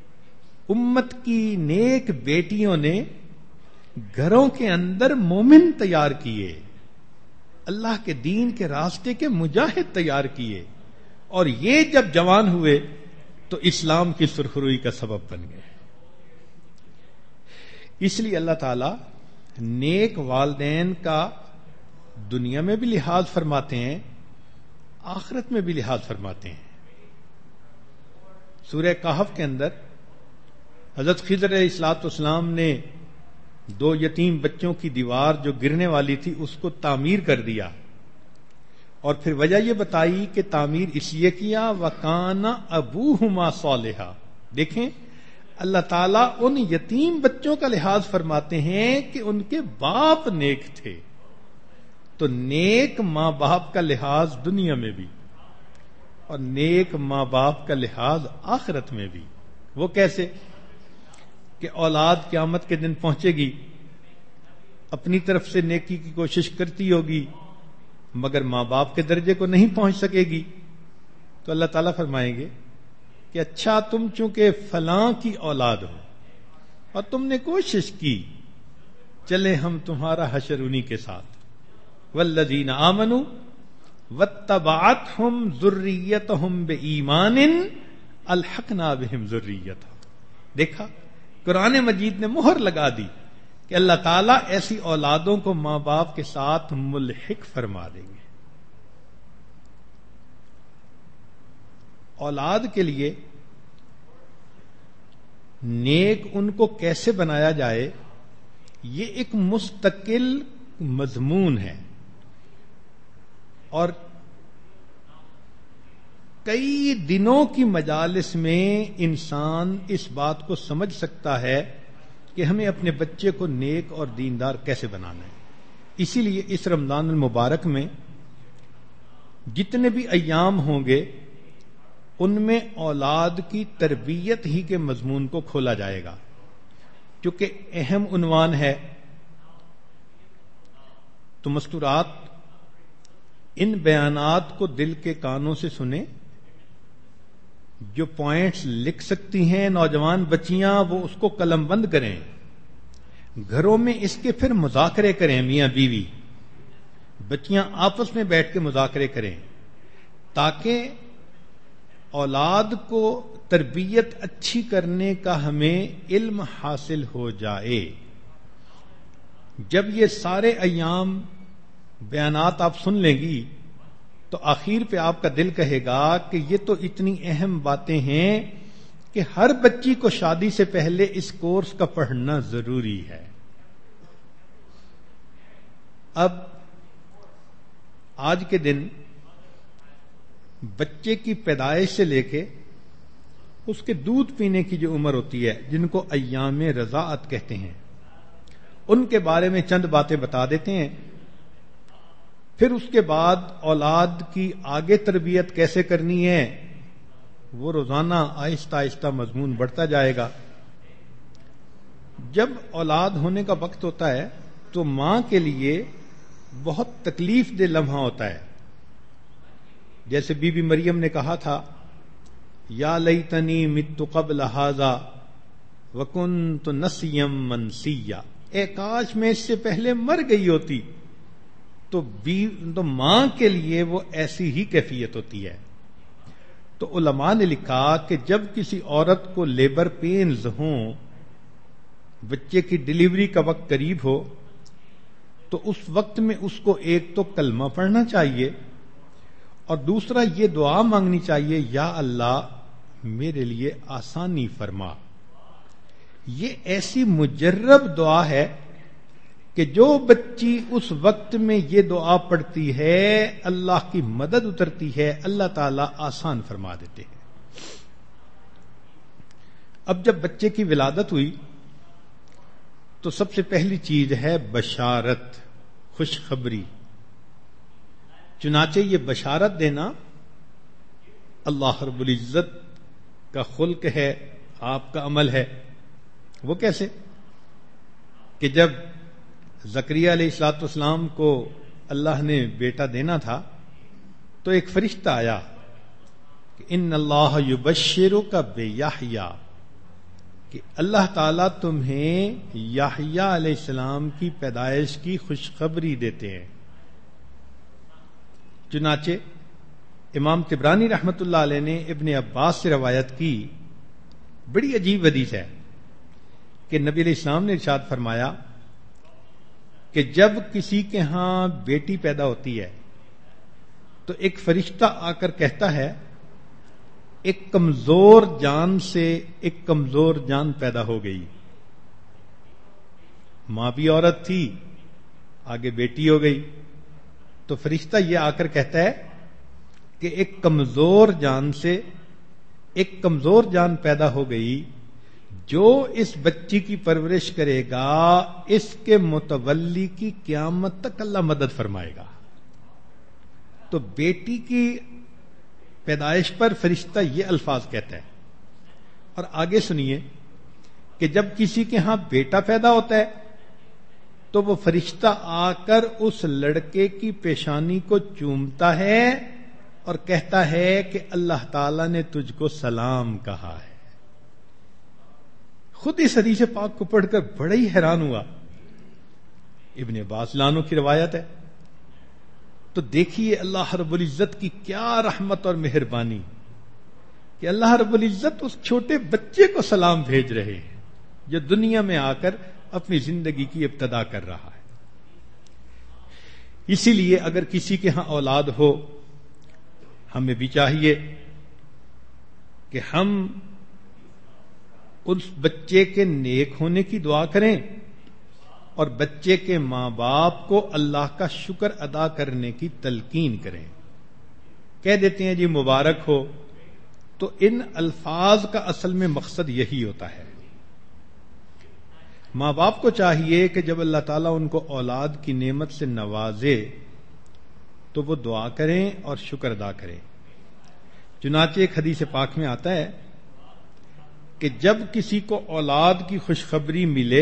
امت کی نیک بیٹیوں نے گھروں کے اندر مومن تیار کیے، اللہ کے دین کے راستے کے مجاہد تیار کیے، اور یہ جب جوان ہوئے تو اسلام کی سرخروئی کا سبب بن گئے. اس لیے اللہ تعالی نیک والدین کا دنیا میں بھی لحاظ فرماتے ہیں، آخرت میں بھی لحاظ فرماتے ہیں. سورہ کہف کے اندر حضرت خضر علیہ الصلوۃ والسلام نے دو یتیم بچوں کی دیوار جو گرنے والی تھی اس کو تعمیر کر دیا، اور پھر وجہ یہ بتائی کہ تعمیر اس لیے کیا وَكَانَ أَبُوهُمَا صَالِحًا. دیکھیں اللہ تعالیٰ ان یتیم بچوں کا لحاظ فرماتے ہیں کہ ان کے باپ نیک تھے. تو نیک ماں باپ کا لحاظ دنیا میں بھی اور نیک ماں باپ کا لحاظ آخرت میں بھی. وہ کیسے؟ کہ اولاد قیامت کے دن پہنچے گی، اپنی طرف سے نیکی کی کوشش کرتی ہوگی مگر ماں باپ کے درجے کو نہیں پہنچ سکے گی، تو اللہ تعالیٰ فرمائیں گے کہ اچھا تم چونکہ فلاں کی اولاد ہو اور تم نے کوشش کی، چلے ہم تمہارا حشر انہی کے ساتھ. والذین آمنوا واتبعتہم ذریتہم بایمان الحقنا بہم ذریتہم. دیکھا قرآن مجید نے مہر لگا دی کہ اللہ تعالیٰ ایسی اولادوں کو ماں باپ کے ساتھ ملحق فرما دیں گے. اولاد کے لیے نیک ان کو کیسے بنایا جائے یہ ایک مستقل مضمون ہے، اور کئی دنوں کی مجالس میں انسان اس بات کو سمجھ سکتا ہے کہ ہمیں اپنے بچے کو نیک اور دیندار کیسے بنانا ہے. اسی لیے اس رمضان المبارک میں جتنے بھی ایام ہوں گے ان میں اولاد کی تربیت ہی کے مضمون کو کھولا جائے گا، کیونکہ اہم عنوان ہے. تو مستورات ان بیانات کو دل کے کانوں سے سنیں. جو پوائنٹس لکھ سکتی ہیں نوجوان بچیاں وہ اس کو قلم بند کریں، گھروں میں اس کے پھر مذاکرے کریں. میاں بیوی بچیاں آپس میں بیٹھ کے مذاکرے کریں تاکہ اولاد کو تربیت اچھی کرنے کا ہمیں علم حاصل ہو جائے. جب یہ سارے ایام بیانات آپ سن لیں گی تو آخر پہ آپ کا دل کہے گا کہ یہ تو اتنی اہم باتیں ہیں کہ ہر بچی کو شادی سے پہلے اس کورس کا پڑھنا ضروری ہے۔ اب آج کے دن بچے کی پیدائش سے لے کے اس کے دودھ پینے کی جو عمر ہوتی ہے، جن کو ایام رضاعت کہتے ہیں، ان کے بارے میں چند باتیں بتا دیتے ہیں۔ پھر اس کے بعد اولاد کی آگے تربیت کیسے کرنی ہے، وہ روزانہ آہستہ آہستہ مضمون بڑھتا جائے گا۔ جب اولاد ہونے کا وقت ہوتا ہے تو ماں کے لیے بہت تکلیف دہ لمحہ ہوتا ہے۔ جیسے بی بی مریم نے کہا تھا، یا لیتنی مت قبل ھذا وکنت نسیا منسیا، اے کاش میں اس سے پہلے مر گئی ہوتی۔ تو, تو ماں کے لیے وہ ایسی ہی کیفیت ہوتی ہے۔ تو علماء نے لکھا کہ جب کسی عورت کو لیبر پینز ہوں، بچے کی ڈلیوری کا وقت قریب ہو، تو اس وقت میں اس کو ایک تو کلمہ پڑھنا چاہیے اور دوسرا یہ دعا مانگنی چاہیے، یا اللہ میرے لیے آسانی فرما۔ یہ ایسی مجرب دعا ہے کہ جو بچی اس وقت میں یہ دعا پڑھتی ہے، اللہ کی مدد اترتی ہے، اللہ تعالیٰ آسان فرما دیتے ہیں۔ اب جب بچے کی ولادت ہوئی تو سب سے پہلی چیز ہے بشارت، خوشخبری۔ چنانچہ یہ بشارت دینا اللہ رب العزت کا خلق ہے، آپ کا عمل ہے۔ وہ کیسے؟ کہ جب زکریا علیہ الصلوۃ والسلام کو اللہ نے بیٹا دینا تھا تو ایک فرشتہ آیا کہ ان اللہ یبشرک بیحییٰ، کہ اللہ تعالیٰ تمہیں یحییٰ علیہ السلام کی پیدائش کی خوشخبری دیتے ہیں۔ چنانچہ امام طبرانی رحمت اللہ علیہ نے ابن عباس سے روایت کی، بڑی عجیب حدیث ہے کہ نبی علیہ السلام نے ارشاد فرمایا کہ جب کسی کے ہاں بیٹی پیدا ہوتی ہے تو ایک فرشتہ آ کر کہتا ہے، ایک کمزور جان سے ایک کمزور جان پیدا ہو گئی۔ ماں بھی عورت تھی، آگے بیٹی ہو گئی، تو فرشتہ یہ آ کر کہتا ہے کہ ایک کمزور جان سے ایک کمزور جان پیدا ہو گئی، جو اس بچی کی پرورش کرے گا اس کے متولی کی قیامت تک اللہ مدد فرمائے گا۔ تو بیٹی کی پیدائش پر فرشتہ یہ الفاظ کہتا ہے۔ اور آگے سنیے کہ جب کسی کے ہاں بیٹا پیدا ہوتا ہے تو وہ فرشتہ آ کر اس لڑکے کی پیشانی کو چومتا ہے اور کہتا ہے کہ اللہ تعالیٰ نے تجھ کو سلام کہا ہے۔ خود اس حدیث پاک کو پڑھ کر بڑا ہی حیران ہوا۔ ابن عباس لانو کی روایت ہے۔ تو دیکھیے اللہ رب العزت کی کیا رحمت اور مہربانی کہ اللہ رب العزت اس چھوٹے بچے کو سلام بھیج رہے ہیں جو دنیا میں آ کر اپنی زندگی کی ابتدا کر رہا ہے۔ اسی لیے اگر کسی کے ہاں اولاد ہو، ہمیں بھی چاہیے کہ ہم اس بچے کے نیک ہونے کی دعا کریں اور بچے کے ماں باپ کو اللہ کا شکر ادا کرنے کی تلقین کریں۔ کہہ دیتے ہیں جی مبارک ہو، تو ان الفاظ کا اصل میں مقصد یہی ہوتا ہے۔ ماں باپ کو چاہیے کہ جب اللہ تعالیٰ ان کو اولاد کی نعمت سے نوازے تو وہ دعا کریں اور شکر ادا کریں۔ چنانچہ ایک حدیث پاک میں آتا ہے کہ جب کسی کو اولاد کی خوشخبری ملے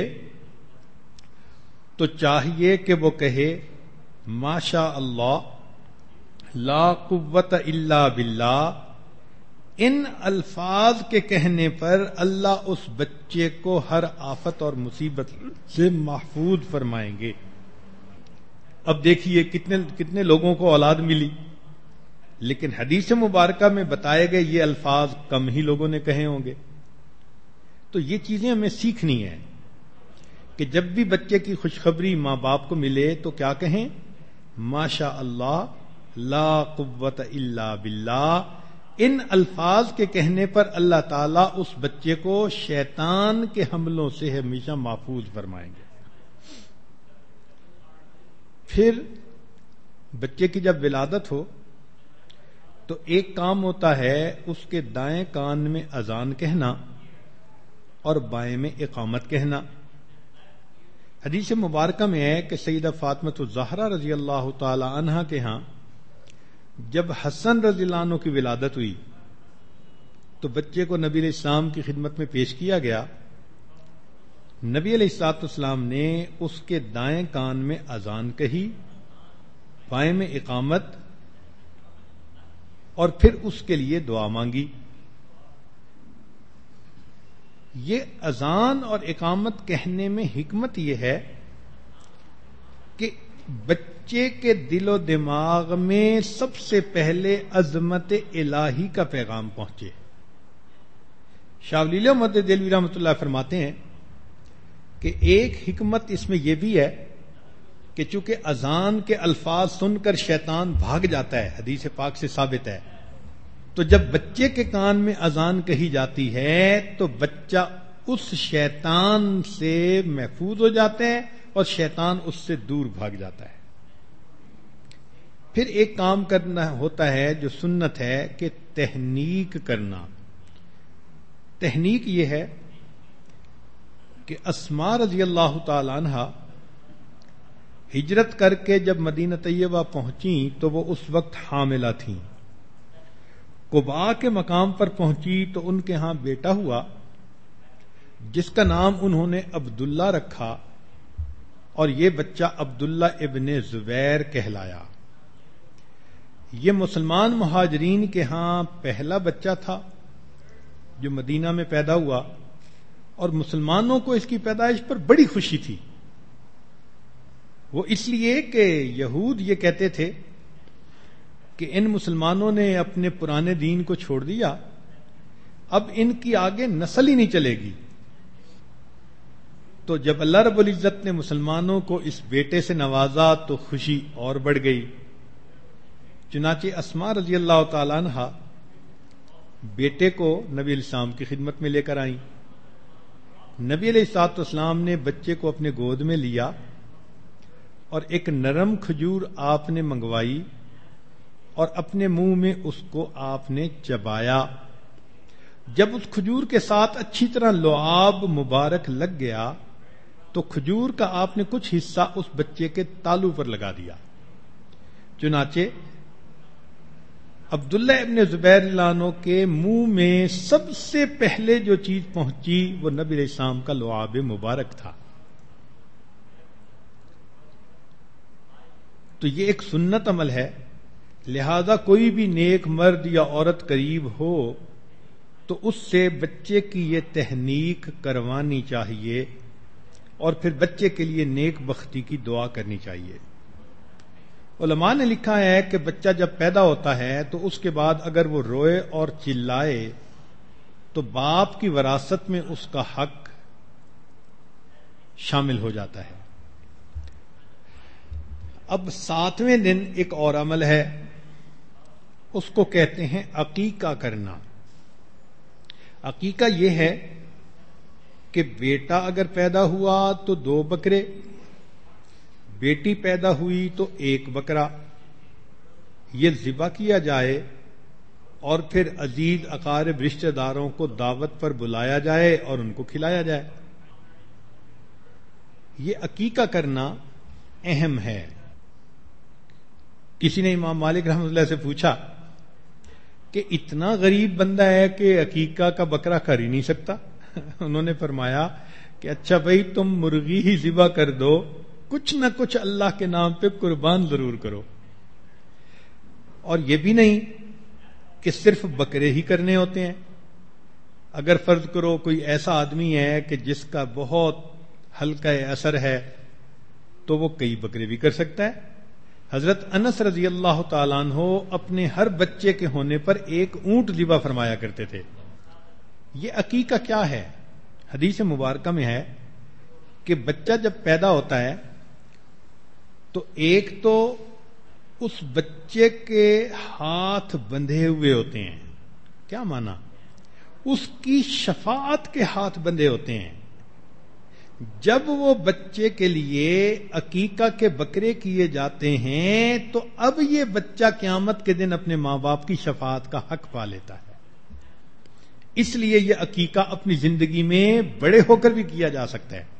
تو چاہیے کہ وہ کہے ماشاء اللہ لا قوت الا باللہ۔ ان الفاظ کے کہنے پر اللہ اس بچے کو ہر آفت اور مصیبت سے محفوظ فرمائیں گے۔ اب دیکھیے کتنے کتنے لوگوں کو اولاد ملی، لیکن حدیث مبارکہ میں بتائے گئے یہ الفاظ کم ہی لوگوں نے کہے ہوں گے۔ تو یہ چیزیں ہمیں سیکھنی ہیں کہ جب بھی بچے کی خوشخبری ماں باپ کو ملے تو کیا کہیں؟ ماشاء اللہ لا قوت الا باللہ، ان الفاظ کے کہنے پر اللہ تعالیٰ اس بچے کو شیطان کے حملوں سے ہمیشہ محفوظ فرمائیں گے۔ پھر بچے کی جب ولادت ہو تو ایک کام ہوتا ہے اس کے دائیں کان میں اذان کہنا اور بائیں میں اقامت کہنا۔ حدیث مبارکہ میں ہے کہ سیدہ فاطمہ الزہرا رضی اللہ تعالی عنہا کے ہاں جب حسن رضی اللہ عنہ کی ولادت ہوئی تو بچے کو نبی علیہ السلام کی خدمت میں پیش کیا گیا۔ نبی علیہ الصلوۃ والسلام نے اس کے دائیں کان میں اذان کہی، بائیں میں اقامت، اور پھر اس کے لیے دعا مانگی۔ یہ اذان اور اقامت کہنے میں حکمت یہ ہے کہ بچے کے دل و دماغ میں سب سے پہلے عظمت الہی کا پیغام پہنچے۔ شاہ ولی اللہ محمد دہلوی رحمۃ اللہ فرماتے ہیں کہ ایک حکمت اس میں یہ بھی ہے کہ چونکہ اذان کے الفاظ سن کر شیطان بھاگ جاتا ہے، حدیث پاک سے ثابت ہے، تو جب بچے کے کان میں اذان کہی جاتی ہے تو بچہ اس شیطان سے محفوظ ہو جاتا ہے اور شیطان اس سے دور بھاگ جاتا ہے۔ پھر ایک کام کرنا ہوتا ہے جو سنت ہے کہ تہنیک کرنا۔ تہنیک یہ ہے کہ اسماء رضی اللہ تعالی عنہا ہجرت کر کے جب مدینہ طیبہ پہنچیں تو وہ اس وقت حاملہ تھیں۔ قباء کے مقام پر پہنچی تو ان کے ہاں بیٹا ہوا جس کا نام انہوں نے عبداللہ رکھا، اور یہ بچہ عبداللہ ابن زبیر کہلایا۔ یہ مسلمان مہاجرین کے ہاں پہلا بچہ تھا جو مدینہ میں پیدا ہوا، اور مسلمانوں کو اس کی پیدائش پر بڑی خوشی تھی۔ وہ اس لیے کہ یہود یہ کہتے تھے کہ ان مسلمانوں نے اپنے پرانے دین کو چھوڑ دیا، اب ان کی آگے نسل ہی نہیں چلے گی۔ تو جب اللہ رب العزت نے مسلمانوں کو اس بیٹے سے نوازا تو خوشی اور بڑھ گئی۔ چنانچہ اسماء رضی اللہ تعالی عنہا بیٹے کو نبی علیہ السلام کی خدمت میں لے کر آئیں۔ نبی علیہ الصلوۃ والسلام نے بچے کو اپنے گود میں لیا اور ایک نرم کھجور آپ نے منگوائی اور اپنے منہ میں اس کو آپ نے چبایا۔ جب اس کھجور کے ساتھ اچھی طرح لعاب مبارک لگ گیا تو کھجور کا آپ نے کچھ حصہ اس بچے کے تالو پر لگا دیا۔ چنانچہ عبداللہ ابن زبیر اللہ عنہ کے منہ میں سب سے پہلے جو چیز پہنچی وہ نبی علیہ السلام کا لعاب مبارک تھا۔ تو یہ ایک سنت عمل ہے، لہذا کوئی بھی نیک مرد یا عورت قریب ہو تو اس سے بچے کی یہ تہنیک کروانی چاہیے اور پھر بچے کے لیے نیک بختی کی دعا کرنی چاہیے۔ علماء نے لکھا ہے کہ بچہ جب پیدا ہوتا ہے تو اس کے بعد اگر وہ روئے اور چلائے تو باپ کی وراثت میں اس کا حق شامل ہو جاتا ہے۔ اب ساتویں دن ایک اور عمل ہے، اس کو کہتے ہیں عقیقہ کرنا۔ عقیقہ یہ ہے کہ بیٹا اگر پیدا ہوا تو دو بکرے، بیٹی پیدا ہوئی تو ایک بکرا، یہ ذبح کیا جائے اور پھر عزیز اقارب رشتہ داروں کو دعوت پر بلایا جائے اور ان کو کھلایا جائے۔ یہ عقیقہ کرنا اہم ہے۔ کسی نے امام مالک رحمۃ اللہ سے پوچھا کہ اتنا غریب بندہ ہے کہ عقیقہ کا بکرا کر ہی نہیں سکتا؟ انہوں نے فرمایا کہ اچھا بھائی تم مرغی ہی ذبح کر دو، کچھ نہ کچھ اللہ کے نام پہ قربان ضرور کرو۔ اور یہ بھی نہیں کہ صرف بکرے ہی کرنے ہوتے ہیں، اگر فرض کرو کوئی ایسا آدمی ہے کہ جس کا بہت ہلکا اثر ہے تو وہ کئی بکرے بھی کر سکتا ہے۔ حضرت انس رضی اللہ تعالیٰ عنہ اپنے ہر بچے کے ہونے پر ایک اونٹ ذبح فرمایا کرتے تھے۔ یہ عقیقہ کیا ہے؟ حدیث مبارکہ میں ہے کہ بچہ جب پیدا ہوتا ہے تو ایک تو اس بچے کے ہاتھ بندھے ہوئے ہوتے ہیں. کیا مانا؟ اس کی شفاعت کے ہاتھ بندھے ہوتے ہیں. جب وہ بچے کے لیے عقیقہ کے بکرے کیے جاتے ہیں تو اب یہ بچہ قیامت کے دن اپنے ماں باپ کی شفاعت کا حق پا لیتا ہے. اس لیے یہ عقیقہ اپنی زندگی میں بڑے ہو کر بھی کیا جا سکتا ہے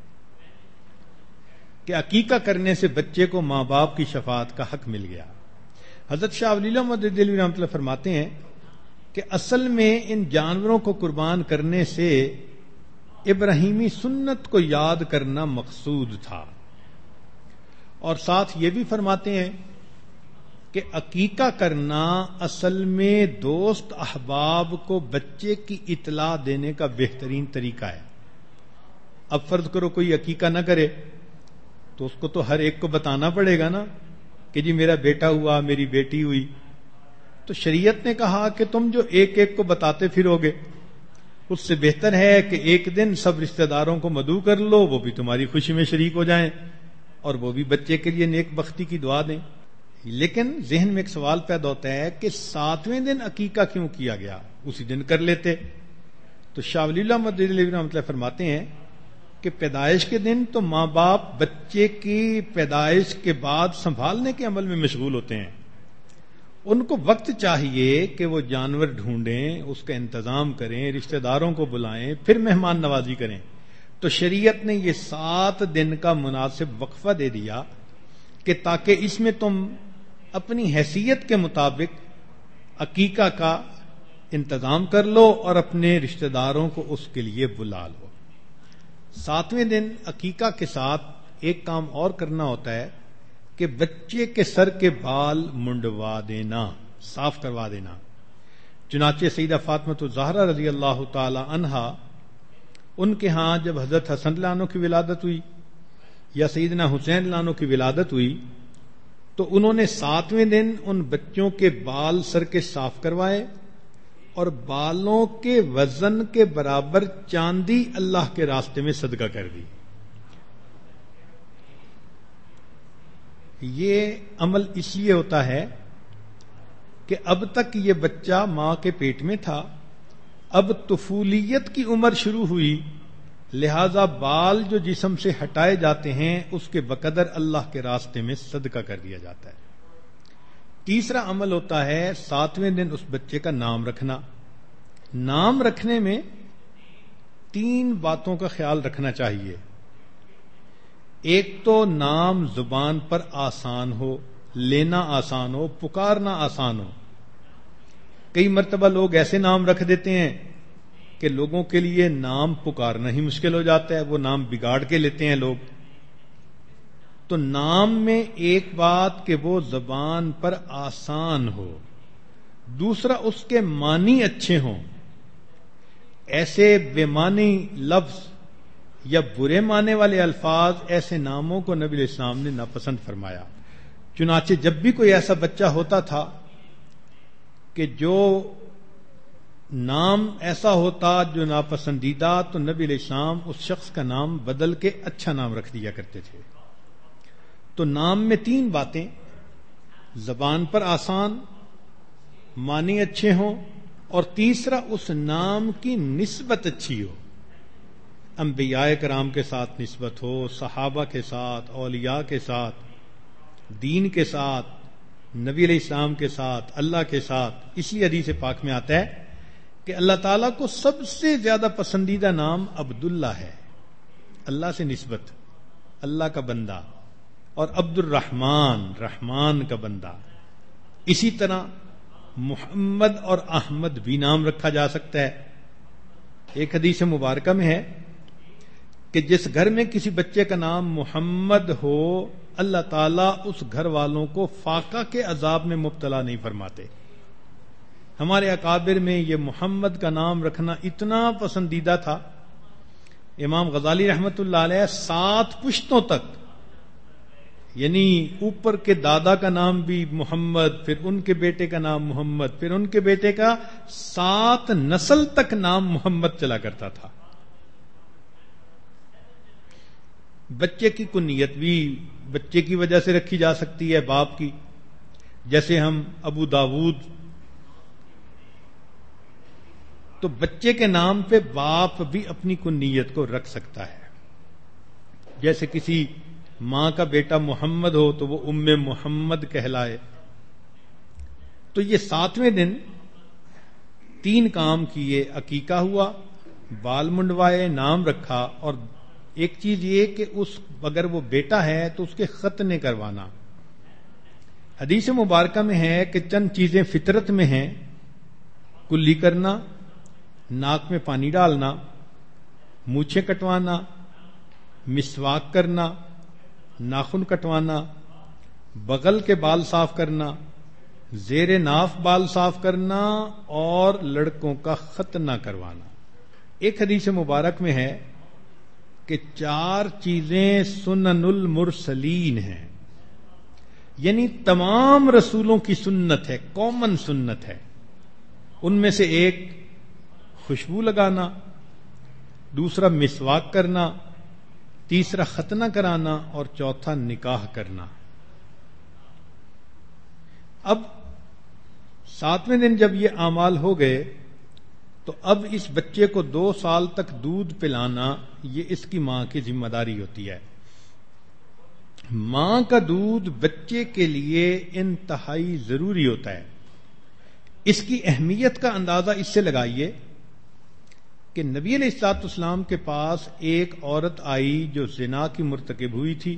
کہ عقیقہ کرنے سے بچے کو ماں باپ کی شفاعت کا حق مل گیا. حضرت شاہ ولی اللہ محمد دہلوی رحمۃ اللہ فرماتے ہیں کہ اصل میں ان جانوروں کو قربان کرنے سے ابراہیمی سنت کو یاد کرنا مقصود تھا. اور ساتھ یہ بھی فرماتے ہیں کہ عقیقہ کرنا اصل میں دوست احباب کو بچے کی اطلاع دینے کا بہترین طریقہ ہے. اب فرض کرو کوئی عقیقہ نہ کرے تو اس کو تو ہر ایک کو بتانا پڑے گا نا کہ جی میرا بیٹا ہوا، میری بیٹی ہوئی. تو شریعت نے کہا کہ تم جو ایک ایک کو بتاتے پھرو گے اس سے بہتر ہے کہ ایک دن سب رشتہ داروں کو مدعو کر لو، وہ بھی تمہاری خوشی میں شریک ہو جائیں اور وہ بھی بچے کے لیے نیک بختی کی دعا دیں. لیکن ذہن میں ایک سوال پیدا ہوتا ہے کہ ساتویں دن عقیقہ کیوں کیا گیا؟ اسی دن کر لیتے. تو شاہ ولی اللہ محمد دہلوی رحمۃ اللہ فرماتے ہیں کہ پیدائش کے دن تو ماں باپ بچے کی پیدائش کے بعد سنبھالنے کے عمل میں مشغول ہوتے ہیں. ان کو وقت چاہیے کہ وہ جانور ڈھونڈیں، اس کا انتظام کریں، رشتہ داروں کو بلائیں، پھر مہمان نوازی کریں. تو شریعت نے یہ سات دن کا مناسب وقفہ دے دیا کہ تاکہ اس میں تم اپنی حیثیت کے مطابق عقیقہ کا انتظام کر لو اور اپنے رشتہ داروں کو اس کے لیے بلا لو. ساتویں دن عقیقہ کے ساتھ ایک کام اور کرنا ہوتا ہے کہ بچے کے سر کے بال منڈوا دینا، صاف کروا دینا. چنانچہ سیدہ فاطمہ الزہرا رضی اللہ تعالی عنہا، ان کے ہاں جب حضرت حسن اللہ عنہ کی ولادت ہوئی یا سیدنا حسین اللہ عنہ کی ولادت ہوئی تو انہوں نے ساتویں دن ان بچوں کے بال سر کے صاف کروائے اور بالوں کے وزن کے برابر چاندی اللہ کے راستے میں صدقہ کر دی. یہ عمل اس لیے ہوتا ہے کہ اب تک یہ بچہ ماں کے پیٹ میں تھا، اب طفولیت کی عمر شروع ہوئی، لہذا بال جو جسم سے ہٹائے جاتے ہیں اس کے بقدر اللہ کے راستے میں صدقہ کر دیا جاتا ہے. تیسرا عمل ہوتا ہے ساتویں دن اس بچے کا نام رکھنا. نام رکھنے میں تین باتوں کا خیال رکھنا چاہیے. ایک تو نام زبان پر آسان ہو، لینا آسان ہو، پکارنا آسان ہو. کئی مرتبہ لوگ ایسے نام رکھ دیتے ہیں کہ لوگوں کے لیے نام پکارنا ہی مشکل ہو جاتا ہے، وہ نام بگاڑ کے لیتے ہیں لوگ. تو نام میں ایک بات کہ وہ زبان پر آسان ہو، دوسرا اس کے معنی اچھے ہوں. ایسے بے معنی لفظ یا برے معنی والے الفاظ، ایسے ناموں کو نبی علیہ السلام نے ناپسند فرمایا. چنانچہ جب بھی کوئی ایسا بچہ ہوتا تھا کہ جو نام ایسا ہوتا جو ناپسندیدہ، تو نبی علیہ السلام اس شخص کا نام بدل کے اچھا نام رکھ دیا کرتے تھے. تو نام میں تین باتیں، زبان پر آسان، معنی اچھے ہوں، اور تیسرا اس نام کی نسبت اچھی ہو. انبیاء کرام کے ساتھ نسبت ہو، صحابہ کے ساتھ، اولیاء کے ساتھ، دین کے ساتھ، نبی علیہ السلام کے ساتھ، اللہ کے ساتھ. اسی حدیث پاک میں آتا ہے کہ اللہ تعالیٰ کو سب سے زیادہ پسندیدہ نام عبداللہ ہے، اللہ سے نسبت، اللہ کا بندہ، اور عبد الرحمن، رحمان کا بندہ. اسی طرح محمد اور احمد بھی نام رکھا جا سکتا ہے. ایک حدیث مبارکہ میں ہے کہ جس گھر میں کسی بچے کا نام محمد ہو، اللہ تعالیٰ اس گھر والوں کو فاقہ کے عذاب میں مبتلا نہیں فرماتے. ہمارے اکابر میں یہ محمد کا نام رکھنا اتنا پسندیدہ تھا، امام غزالی رحمت اللہ علیہ سات پشتوں تک، یعنی اوپر کے دادا کا نام بھی محمد، پھر ان کے بیٹے کا نام محمد، پھر ان کے بیٹے کا، سات نسل تک نام محمد چلا کرتا تھا. بچے کی کنیت بھی بچے کی وجہ سے رکھی جا سکتی ہے، باپ کی. جیسے ہم ابو داود، تو بچے کے نام پہ باپ بھی اپنی کنیت کو رکھ سکتا ہے. جیسے کسی ماں کا بیٹا محمد ہو تو وہ ام محمد کہلائے. تو یہ ساتویں دن تین کام کیے، عقیقہ ہوا، بال منڈوائے، نام رکھا، اور ایک چیز یہ کہ اس اگر وہ بیٹا ہے تو اس کے ختنے کروانا. حدیث مبارکہ میں ہے کہ چند چیزیں فطرت میں ہیں: کلی کرنا، ناک میں پانی ڈالنا، مونچھیں کٹوانا، مسواک کرنا، ناخن کٹوانا، بغل کے بال صاف کرنا، زیر ناف بال صاف کرنا، اور لڑکوں کا ختنہ کروانا. ایک حدیث مبارک میں ہے کہ چار چیزیں سنن المرسلین ہیں، یعنی تمام رسولوں کی سنت ہے، کامن سنت ہے. ان میں سے ایک خوشبو لگانا، دوسرا مسواک کرنا، تیسرا ختنہ کرانا، اور چوتھا نکاح کرنا. اب ساتویں دن جب یہ اعمال ہو گئے تو اب اس بچے کو دو سال تک دودھ پلانا یہ اس کی ماں کی ذمہ داری ہوتی ہے. ماں کا دودھ بچے کے لیے انتہائی ضروری ہوتا ہے. اس کی اہمیت کا اندازہ اس سے لگائیے کہ نبی علیہ الصلوۃ والسلام کے پاس ایک عورت آئی جو زنا کی مرتکب ہوئی تھی،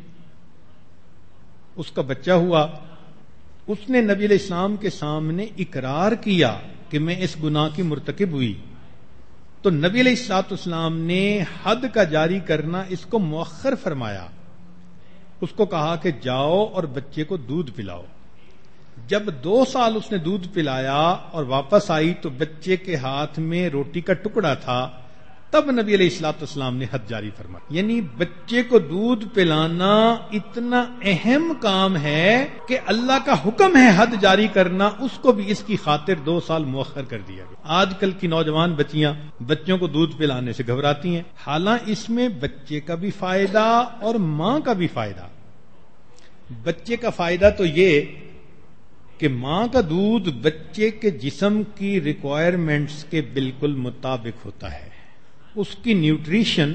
اس کا بچہ ہوا. اس نے نبی علیہ السلام کے سامنے اقرار کیا کہ میں اس گناہ کی مرتکب ہوئی. تو نبی علیہ الصلوۃ والسلام نے حد کا جاری کرنا اس کو مؤخر فرمایا. اس کو کہا کہ جاؤ اور بچے کو دودھ پلاؤ. جب دو سال اس نے دودھ پلایا اور واپس آئی تو بچے کے ہاتھ میں روٹی کا ٹکڑا تھا. تب نبی علیہ الصلوۃ والسلام نے حد جاری فرمایا. یعنی بچے کو دودھ پلانا اتنا اہم کام ہے کہ اللہ کا حکم ہے حد جاری کرنا، اس کو بھی اس کی خاطر دو سال مؤخر کر دیا گیا. آج کل کی نوجوان بچیاں بچوں کو دودھ پلانے سے گھبراتی ہیں، حالانکہ اس میں بچے کا بھی فائدہ اور ماں کا بھی فائدہ. بچے کا فائدہ تو یہ کہ ماں کا دودھ بچے کے جسم کی ریکوائرمنٹس کے بالکل مطابق ہوتا ہے. اس کی نیوٹریشن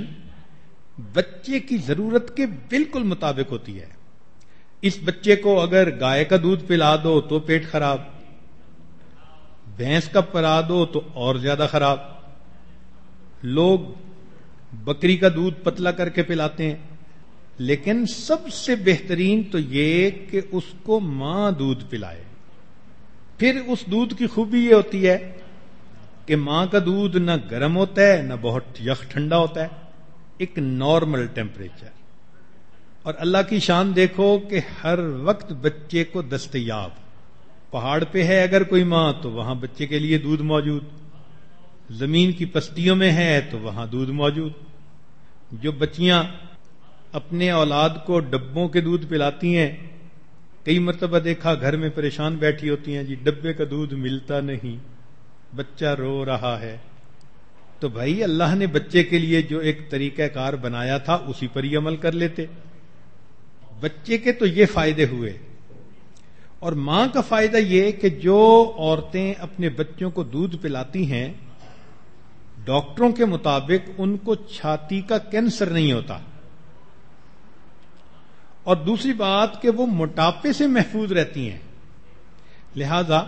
بچے کی ضرورت کے بالکل مطابق ہوتی ہے. اس بچے کو اگر گائے کا دودھ پلا دو تو پیٹ خراب، بھینس کا پلا دو تو اور زیادہ خراب. لوگ بکری کا دودھ پتلا کر کے پلاتے ہیں، لیکن سب سے بہترین تو یہ کہ اس کو ماں دودھ پلائے. پھر اس دودھ کی خوبی یہ ہوتی ہے کہ ماں کا دودھ نہ گرم ہوتا ہے نہ بہت یخ ٹھنڈا ہوتا ہے، ایک نارمل ٹیمپریچر. اور اللہ کی شان دیکھو کہ ہر وقت بچے کو دستیاب. پہاڑ پہ ہے اگر کوئی ماں تو وہاں بچے کے لیے دودھ موجود، زمین کی پستیوں میں ہے تو وہاں دودھ موجود. جو بچیاں اپنے اولاد کو ڈبوں کے دودھ پلاتی ہیں، کئی مرتبہ دیکھا گھر میں پریشان بیٹھی ہوتی ہیں، جی ڈبے کا دودھ ملتا نہیں، بچہ رو رہا ہے. تو بھائی اللہ نے بچے کے لیے جو ایک طریقہ کار بنایا تھا اسی پر ہی عمل کر لیتے. بچے کے تو یہ فائدے ہوئے، اور ماں کا فائدہ یہ کہ جو عورتیں اپنے بچوں کو دودھ پلاتی ہیں ڈاکٹروں کے مطابق ان کو چھاتی کا کینسر نہیں ہوتا. اور دوسری بات کہ وہ موٹاپے سے محفوظ رہتی ہیں. لہذا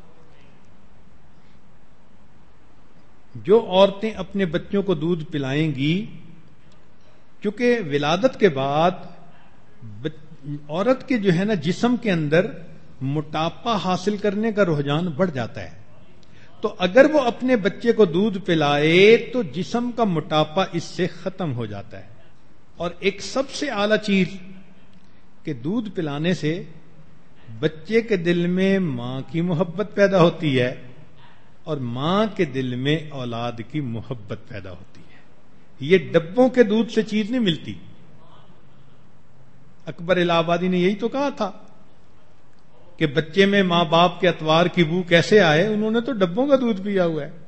جو عورتیں اپنے بچوں کو دودھ پلائیں گی، چونکہ ولادت کے بعد عورت کے جو ہے نا جسم کے اندر موٹاپا حاصل کرنے کا رجحان بڑھ جاتا ہے، تو اگر وہ اپنے بچے کو دودھ پلائے تو جسم کا موٹاپا اس سے ختم ہو جاتا ہے. اور ایک سب سے اعلیٰ چیز کہ دودھ پلانے سے بچے کے دل میں ماں کی محبت پیدا ہوتی ہے اور ماں کے دل میں اولاد کی محبت پیدا ہوتی ہے. یہ ڈبوں کے دودھ سے چیز نہیں ملتی. اکبر الہ آبادی نے یہی تو کہا تھا کہ بچے میں ماں باپ کے اتوار کی بو کیسے آئے، انہوں نے تو ڈبوں کا دودھ پیا ہوا ہے.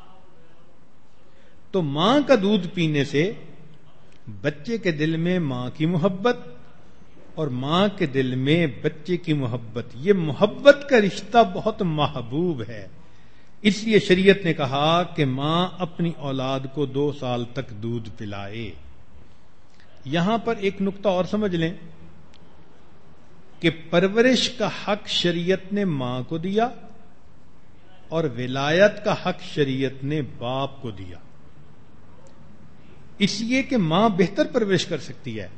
تو ماں کا دودھ پینے سے بچے کے دل میں ماں کی محبت اور ماں کے دل میں بچے کی محبت، یہ محبت کا رشتہ بہت محبوب ہے. اس لیے شریعت نے کہا کہ ماں اپنی اولاد کو دو سال تک دودھ پلائے. یہاں پر ایک نقطہ اور سمجھ لیں کہ پرورش کا حق شریعت نے ماں کو دیا اور ولایت کا حق شریعت نے باپ کو دیا، اس لیے کہ ماں بہتر پرورش کر سکتی ہے.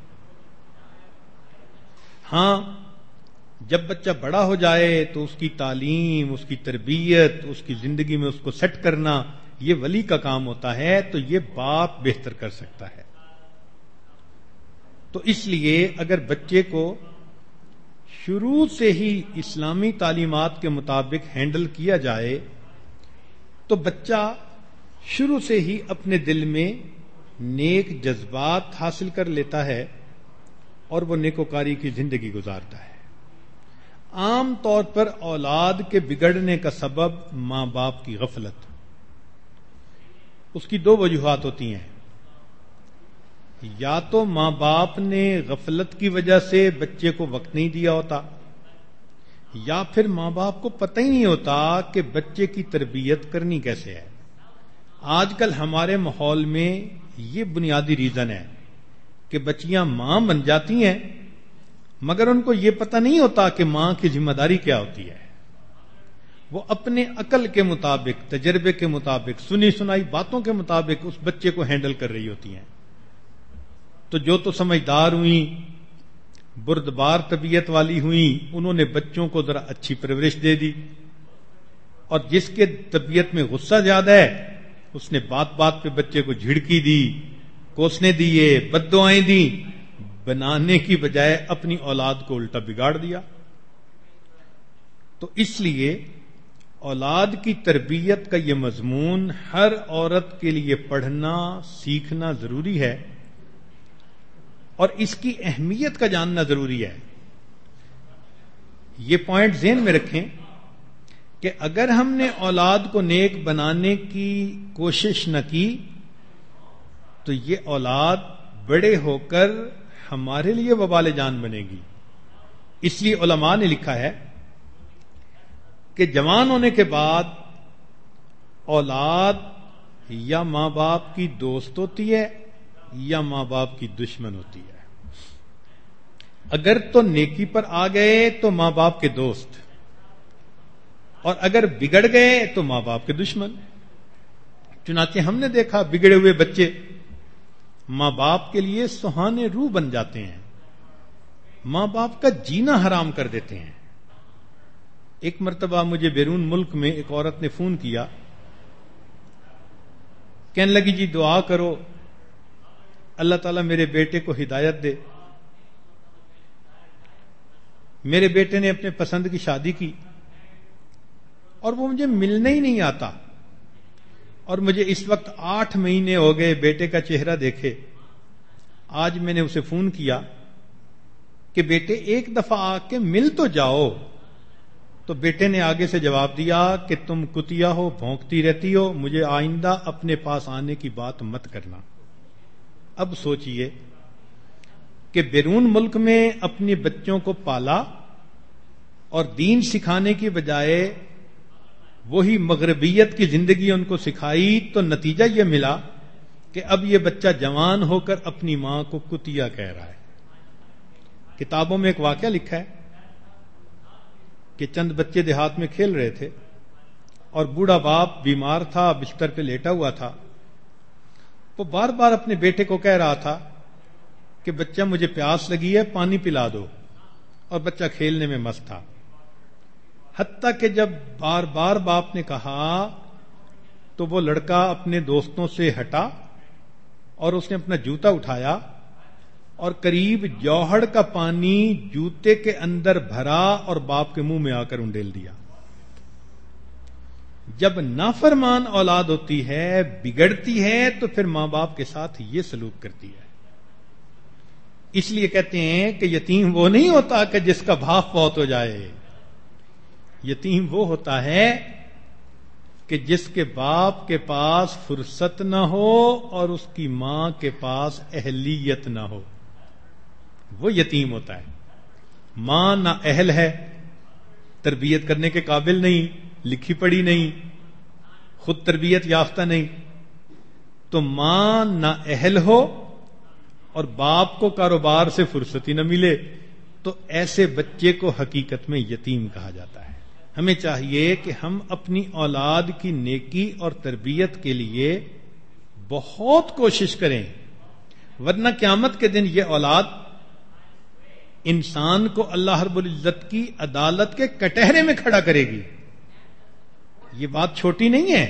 ہاں جب بچہ بڑا ہو جائے تو اس کی تعلیم، اس کی تربیت، اس کی زندگی میں اس کو سیٹ کرنا یہ ولی کا کام ہوتا ہے، تو یہ باپ بہتر کر سکتا ہے. تو اس لیے اگر بچے کو شروع سے ہی اسلامی تعلیمات کے مطابق ہینڈل کیا جائے تو بچہ شروع سے ہی اپنے دل میں نیک جذبات حاصل کر لیتا ہے اور وہ نیکوکاری کی زندگی گزارتا ہے. عام طور پر اولاد کے بگڑنے کا سبب ماں باپ کی غفلت. اس کی دو وجوہات ہوتی ہیں، یا تو ماں باپ نے غفلت کی وجہ سے بچے کو وقت نہیں دیا ہوتا، یا پھر ماں باپ کو پتہ ہی نہیں ہوتا کہ بچے کی تربیت کرنی کیسے ہے. آج کل ہمارے ماحول میں یہ بنیادی ریزن ہے کہ بچیاں ماں بن جاتی ہیں مگر ان کو یہ پتہ نہیں ہوتا کہ ماں کی ذمہ داری کیا ہوتی ہے. وہ اپنے عقل کے مطابق، تجربے کے مطابق، سنی سنائی باتوں کے مطابق اس بچے کو ہینڈل کر رہی ہوتی ہیں. تو جو تو سمجھدار ہوئیں، بردبار طبیعت والی ہوئیں، انہوں نے بچوں کو ذرا اچھی پرورش دے دی، اور جس کے طبیعت میں غصہ زیادہ ہے اس نے بات بات پہ بچے کو جھڑکی دی، کوسنے دیے، بد دعائیں دیں، بنانے کی بجائے اپنی اولاد کو الٹا بگاڑ دیا. تو اس لیے اولاد کی تربیت کا یہ مضمون ہر عورت کے لیے پڑھنا، سیکھنا ضروری ہے اور اس کی اہمیت کا جاننا ضروری ہے. یہ پوائنٹ ذہن میں رکھیں کہ اگر ہم نے اولاد کو نیک بنانے کی کوشش نہ کی تو یہ اولاد بڑے ہو کر ہمارے لیے وبال جان بنے گی. اس لیے علماء نے لکھا ہے کہ جوان ہونے کے بعد اولاد یا ماں باپ کی دوست ہوتی ہے یا ماں باپ کی دشمن ہوتی ہے. اگر تو نیکی پر آ گئے تو ماں باپ کے دوست، اور اگر بگڑ گئے تو ماں باپ کے دشمن. چنانچہ ہم نے دیکھا بگڑے ہوئے بچے ماں باپ کے لیے سہانے روح بن جاتے ہیں، ماں باپ کا جینا حرام کر دیتے ہیں. ایک مرتبہ مجھے بیرون ملک میں ایک عورت نے فون کیا، کہنے لگی جی دعا کرو اللہ تعالیٰ میرے بیٹے کو ہدایت دے. میرے بیٹے نے اپنے پسند کی شادی کی اور وہ مجھے ملنے ہی نہیں آتا، اور مجھے اس وقت آٹھ مہینے ہو گئے بیٹے کا چہرہ دیکھے. آج میں نے اسے فون کیا کہ بیٹے ایک دفعہ آ کے مل تو جاؤ. تو بیٹے نے آگے سے جواب دیا کہ تم کتیا ہو، بھونکتی رہتی ہو، مجھے آئندہ اپنے پاس آنے کی بات مت کرنا. اب سوچئے کہ بیرون ملک میں اپنے بچوں کو پالا اور دین سکھانے کی بجائے وہی مغربیت کی زندگی ان کو سکھائی، تو نتیجہ یہ ملا کہ اب یہ بچہ جوان ہو کر اپنی ماں کو کتیا کہہ رہا ہے. کتابوں میں ایک واقعہ لکھا ہے کہ چند بچے دیہات میں کھیل رہے تھے اور بوڑھا باپ بیمار تھا، بستر پہ لیٹا ہوا تھا. وہ بار بار اپنے بیٹے کو کہہ رہا تھا کہ بچہ مجھے پیاس لگی ہے، پانی پلا دو، اور بچہ کھیلنے میں مست تھا. حتیٰ کہ جب بار بار باپ نے کہا تو وہ لڑکا اپنے دوستوں سے ہٹا اور اس نے اپنا جوتا اٹھایا اور قریب جوہڑ کا پانی جوتے کے اندر بھرا اور باپ کے منہ میں آ کر انڈیل دیا. جب نافرمان اولاد ہوتی ہے، بگڑتی ہے، تو پھر ماں باپ کے ساتھ یہ سلوک کرتی ہے. اس لیے کہتے ہیں کہ یتیم وہ نہیں ہوتا کہ جس کا باپ فوت ہو جائے. یتیم وہ ہوتا ہے کہ جس کے باپ کے پاس فرصت نہ ہو اور اس کی ماں کے پاس اہلیت نہ ہو، وہ یتیم ہوتا ہے. ماں نہ اہل ہے، تربیت کرنے کے قابل نہیں، لکھی پڑھی نہیں، خود تربیت یافتہ نہیں، تو ماں نہ اہل ہو اور باپ کو کاروبار سے فرصتی نہ ملے تو ایسے بچے کو حقیقت میں یتیم کہا جاتا ہے۔ ہمیں چاہیے کہ ہم اپنی اولاد کی نیکی اور تربیت کے لیے بہت کوشش کریں، ورنہ قیامت کے دن یہ اولاد انسان کو اللہ رب العزت کی عدالت کے کٹہرے میں کھڑا کرے گی۔ یہ بات چھوٹی نہیں ہے،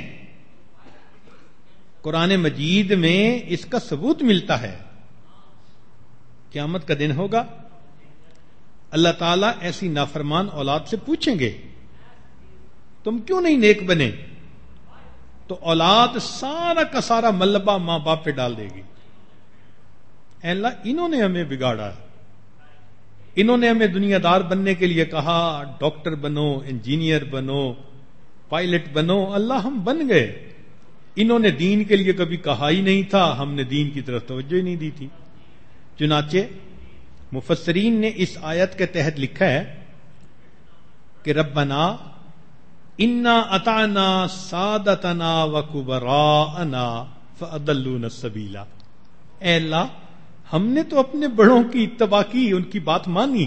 قرآن مجید میں اس کا ثبوت ملتا ہے۔ قیامت کا دن ہوگا، اللہ تعالیٰ ایسی نافرمان اولاد سے پوچھیں گے تم کیوں نہیں نیک بنے؟ تو اولاد سارا کا سارا ملبہ ماں باپ پہ ڈال دے گی، اے اللہ انہوں نے ہمیں بگاڑا، انہوں نے ہمیں دنیا دار بننے کے لیے کہا، ڈاکٹر بنو، انجینئر بنو، پائلٹ بنو، اللہ ہم بن گئے۔ انہوں نے دین کے لیے کبھی کہا ہی نہیں تھا، ہم نے دین کی طرف توجہ ہی نہیں دی تھی۔ چنانچہ مفسرین نے اس آیت کے تحت لکھا ہے کہ ربنا انا اطعنا سادتنا وکبراءنا فاضلونا السبیل، اے اللہ ہم نے تو اپنے بڑوں کی اتباع کی، ان کی بات مانی،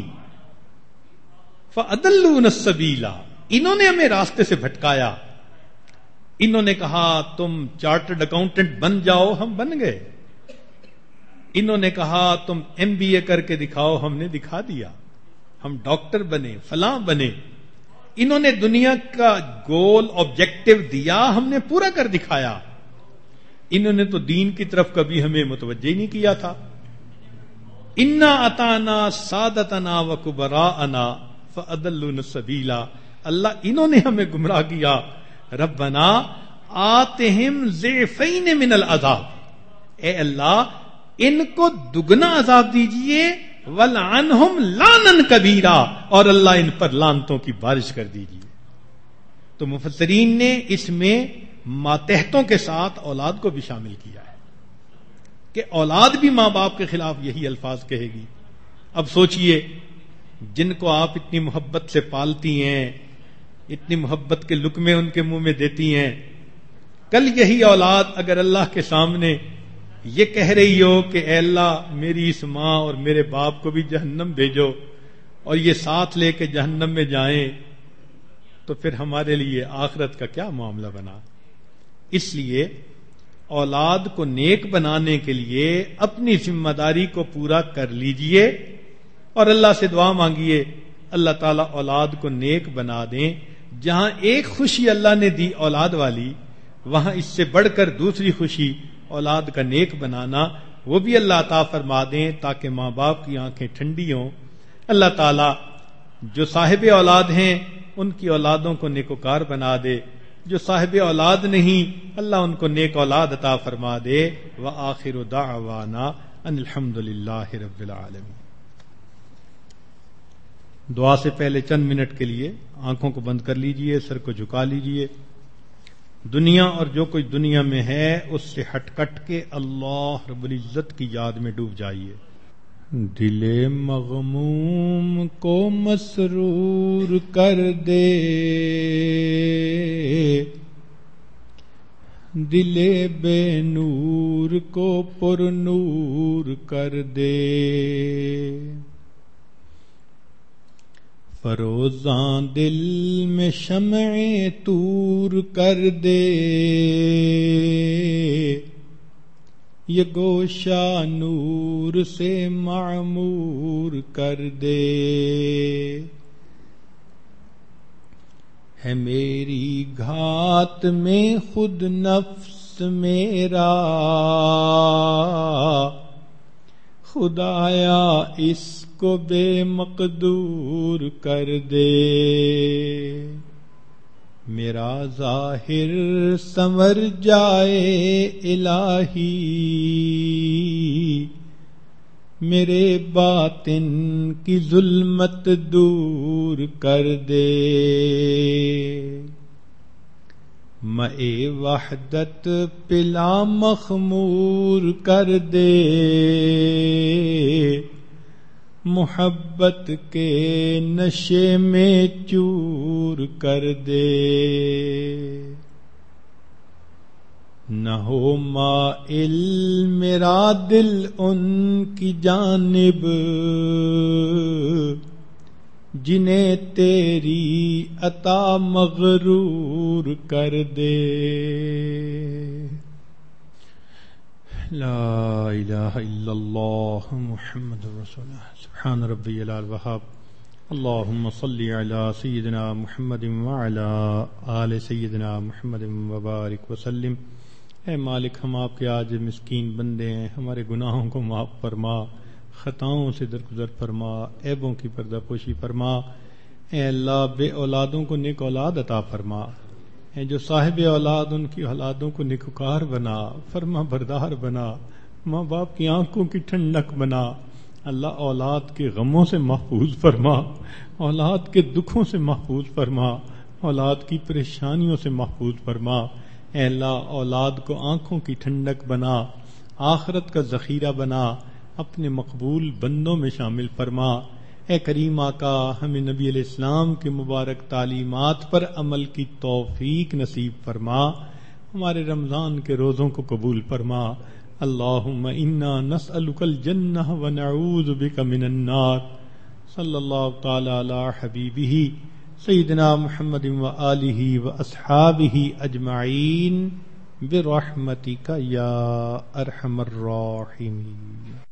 فاضلونا السبیل، انہوں نے ہمیں راستے سے بھٹکایا۔ انہوں نے کہا تم چارٹرڈ اکاؤنٹنٹ بن جاؤ، ہم بن گئے۔ انہوں نے کہا تم ایم بی اے کر کے دکھاؤ، ہم نے دکھا دیا، ہم ڈاکٹر بنے، فلاں بنے۔ انہوں نے دنیا کا گول آبجیکٹو دیا، ہم نے پورا کر دکھایا۔ انہوں نے تو دین کی طرف کبھی ہمیں متوجہ ہی نہیں کیا تھا۔ انا اطعنا سادتنا وکبراءنا فاضلونا السبیل، اللہ انہوں نے ہمیں گمراہ کیا۔ ربنا آتہم ضعفین من العذاب، اے اللہ ان کو دگنا عذاب دیجئے، وَلْعَنْهُمْ لَعْنًا كَبِيرًا، اور اللہ ان پر لعنتوں کی بارش کر دیجئے۔ تو مفسرین نے اس میں ماتحتوں کے ساتھ اولاد کو بھی شامل کیا ہے کہ اولاد بھی ماں باپ کے خلاف یہی الفاظ کہے گی۔ اب سوچئے جن کو آپ اتنی محبت سے پالتی ہیں، اتنی محبت کے لقمے ان کے منہ میں دیتی ہیں، کل یہی اولاد اگر اللہ کے سامنے یہ کہہ رہی ہو کہ اے اللہ میری اس ماں اور میرے باپ کو بھی جہنم بھیجو، اور یہ ساتھ لے کے جہنم میں جائیں، تو پھر ہمارے لیے آخرت کا کیا معاملہ بنا۔ اس لیے اولاد کو نیک بنانے کے لیے اپنی ذمہ داری کو پورا کر لیجئے اور اللہ سے دعا مانگیے اللہ تعالیٰ اولاد کو نیک بنا دیں۔ جہاں ایک خوشی اللہ نے دی اولاد والی، وہاں اس سے بڑھ کر دوسری خوشی اولاد کا نیک بنانا وہ بھی اللہ عطا فرما دیں، تاکہ ماں باپ کی آنکھیں ٹھنڈی ہوں۔ اللہ تعالیٰ جو صاحب اولاد ہیں ان کی اولادوں کو نیکوکار بنا دے، جو صاحب اولاد نہیں اللہ ان کو نیک اولاد عطا فرما دے۔ وآخر دعوانا ان الحمد للہ رب العالمین۔ دعا سے پہلے چند منٹ کے لیے آنکھوں کو بند کر لیجئے، سر کو جھکا لیجئے، دنیا اور جو کچھ دنیا میں ہے اس سے ہٹ کٹ کے اللہ رب العزت کی یاد میں ڈوب جائیے۔ دل مغموم کو مسرور کر دے، دل بے نور کو پر نور کر دے، فروزاں دل میں شمع طور کر دے، یہ گوشہ نور سے معمور کر دے، ہے میری گھات میں خود نفس میرا، خدایا اس کو بے مقدور کر دے، میرا ظاہر سنور جائے الہی، میرے باطن کی ظلمت دور کر دے، مئے وحدت پلا مخمور کر دے، محبت کے نشے میں چور کر دے، نہ ہو مائل میرا دل ان کی جانب جنہیں تیری عطا مغرور کر دے۔ لا الہ الا اللہ محمد رسول اللہ۔ سبحان ربی الوہاب۔ اللہم صلی علی سیدنا محمد وعلی آل سیدنا محمد وبارک وسلم۔ اے مالک، ہم آپ کے آج مسکین بندے ہیں، ہمارے گناہوں کو معاف فرما، خطاؤں سے درگزر فرما، عیبوں کی پردہ پوشی فرما۔ اے اللہ، بے اولادوں کو نیک اولاد عطا فرما، اے جو صاحب اولاد ان کی اولادوں کو نیکوکار بنا، فرما بردار بنا، ماں باپ کی آنکھوں کی ٹھنڈک بنا۔ اللہ، اولاد کے غموں سے محفوظ فرما، اولاد کے دکھوں سے محفوظ فرما، اولاد کی پریشانیوں سے محفوظ فرما۔ اے اللہ، اولاد کو آنکھوں کی ٹھنڈک بنا، آخرت کا ذخیرہ بنا، اپنے مقبول بندوں میں شامل فرما۔ اے کریم آقا، ہمیں نبی علیہ السلام کے مبارک تعلیمات پر عمل کی توفیق نصیب فرما، ہمارے رمضان کے روزوں کو قبول فرما۔ اللہم انا نسألک الجنہ ونعوذ بک من النار۔ صلی اللہ تعالی علی حبیبہ سیدنا محمد وآلہ واصحابہ اجمعین برحمتک یا ارحم الراحمین۔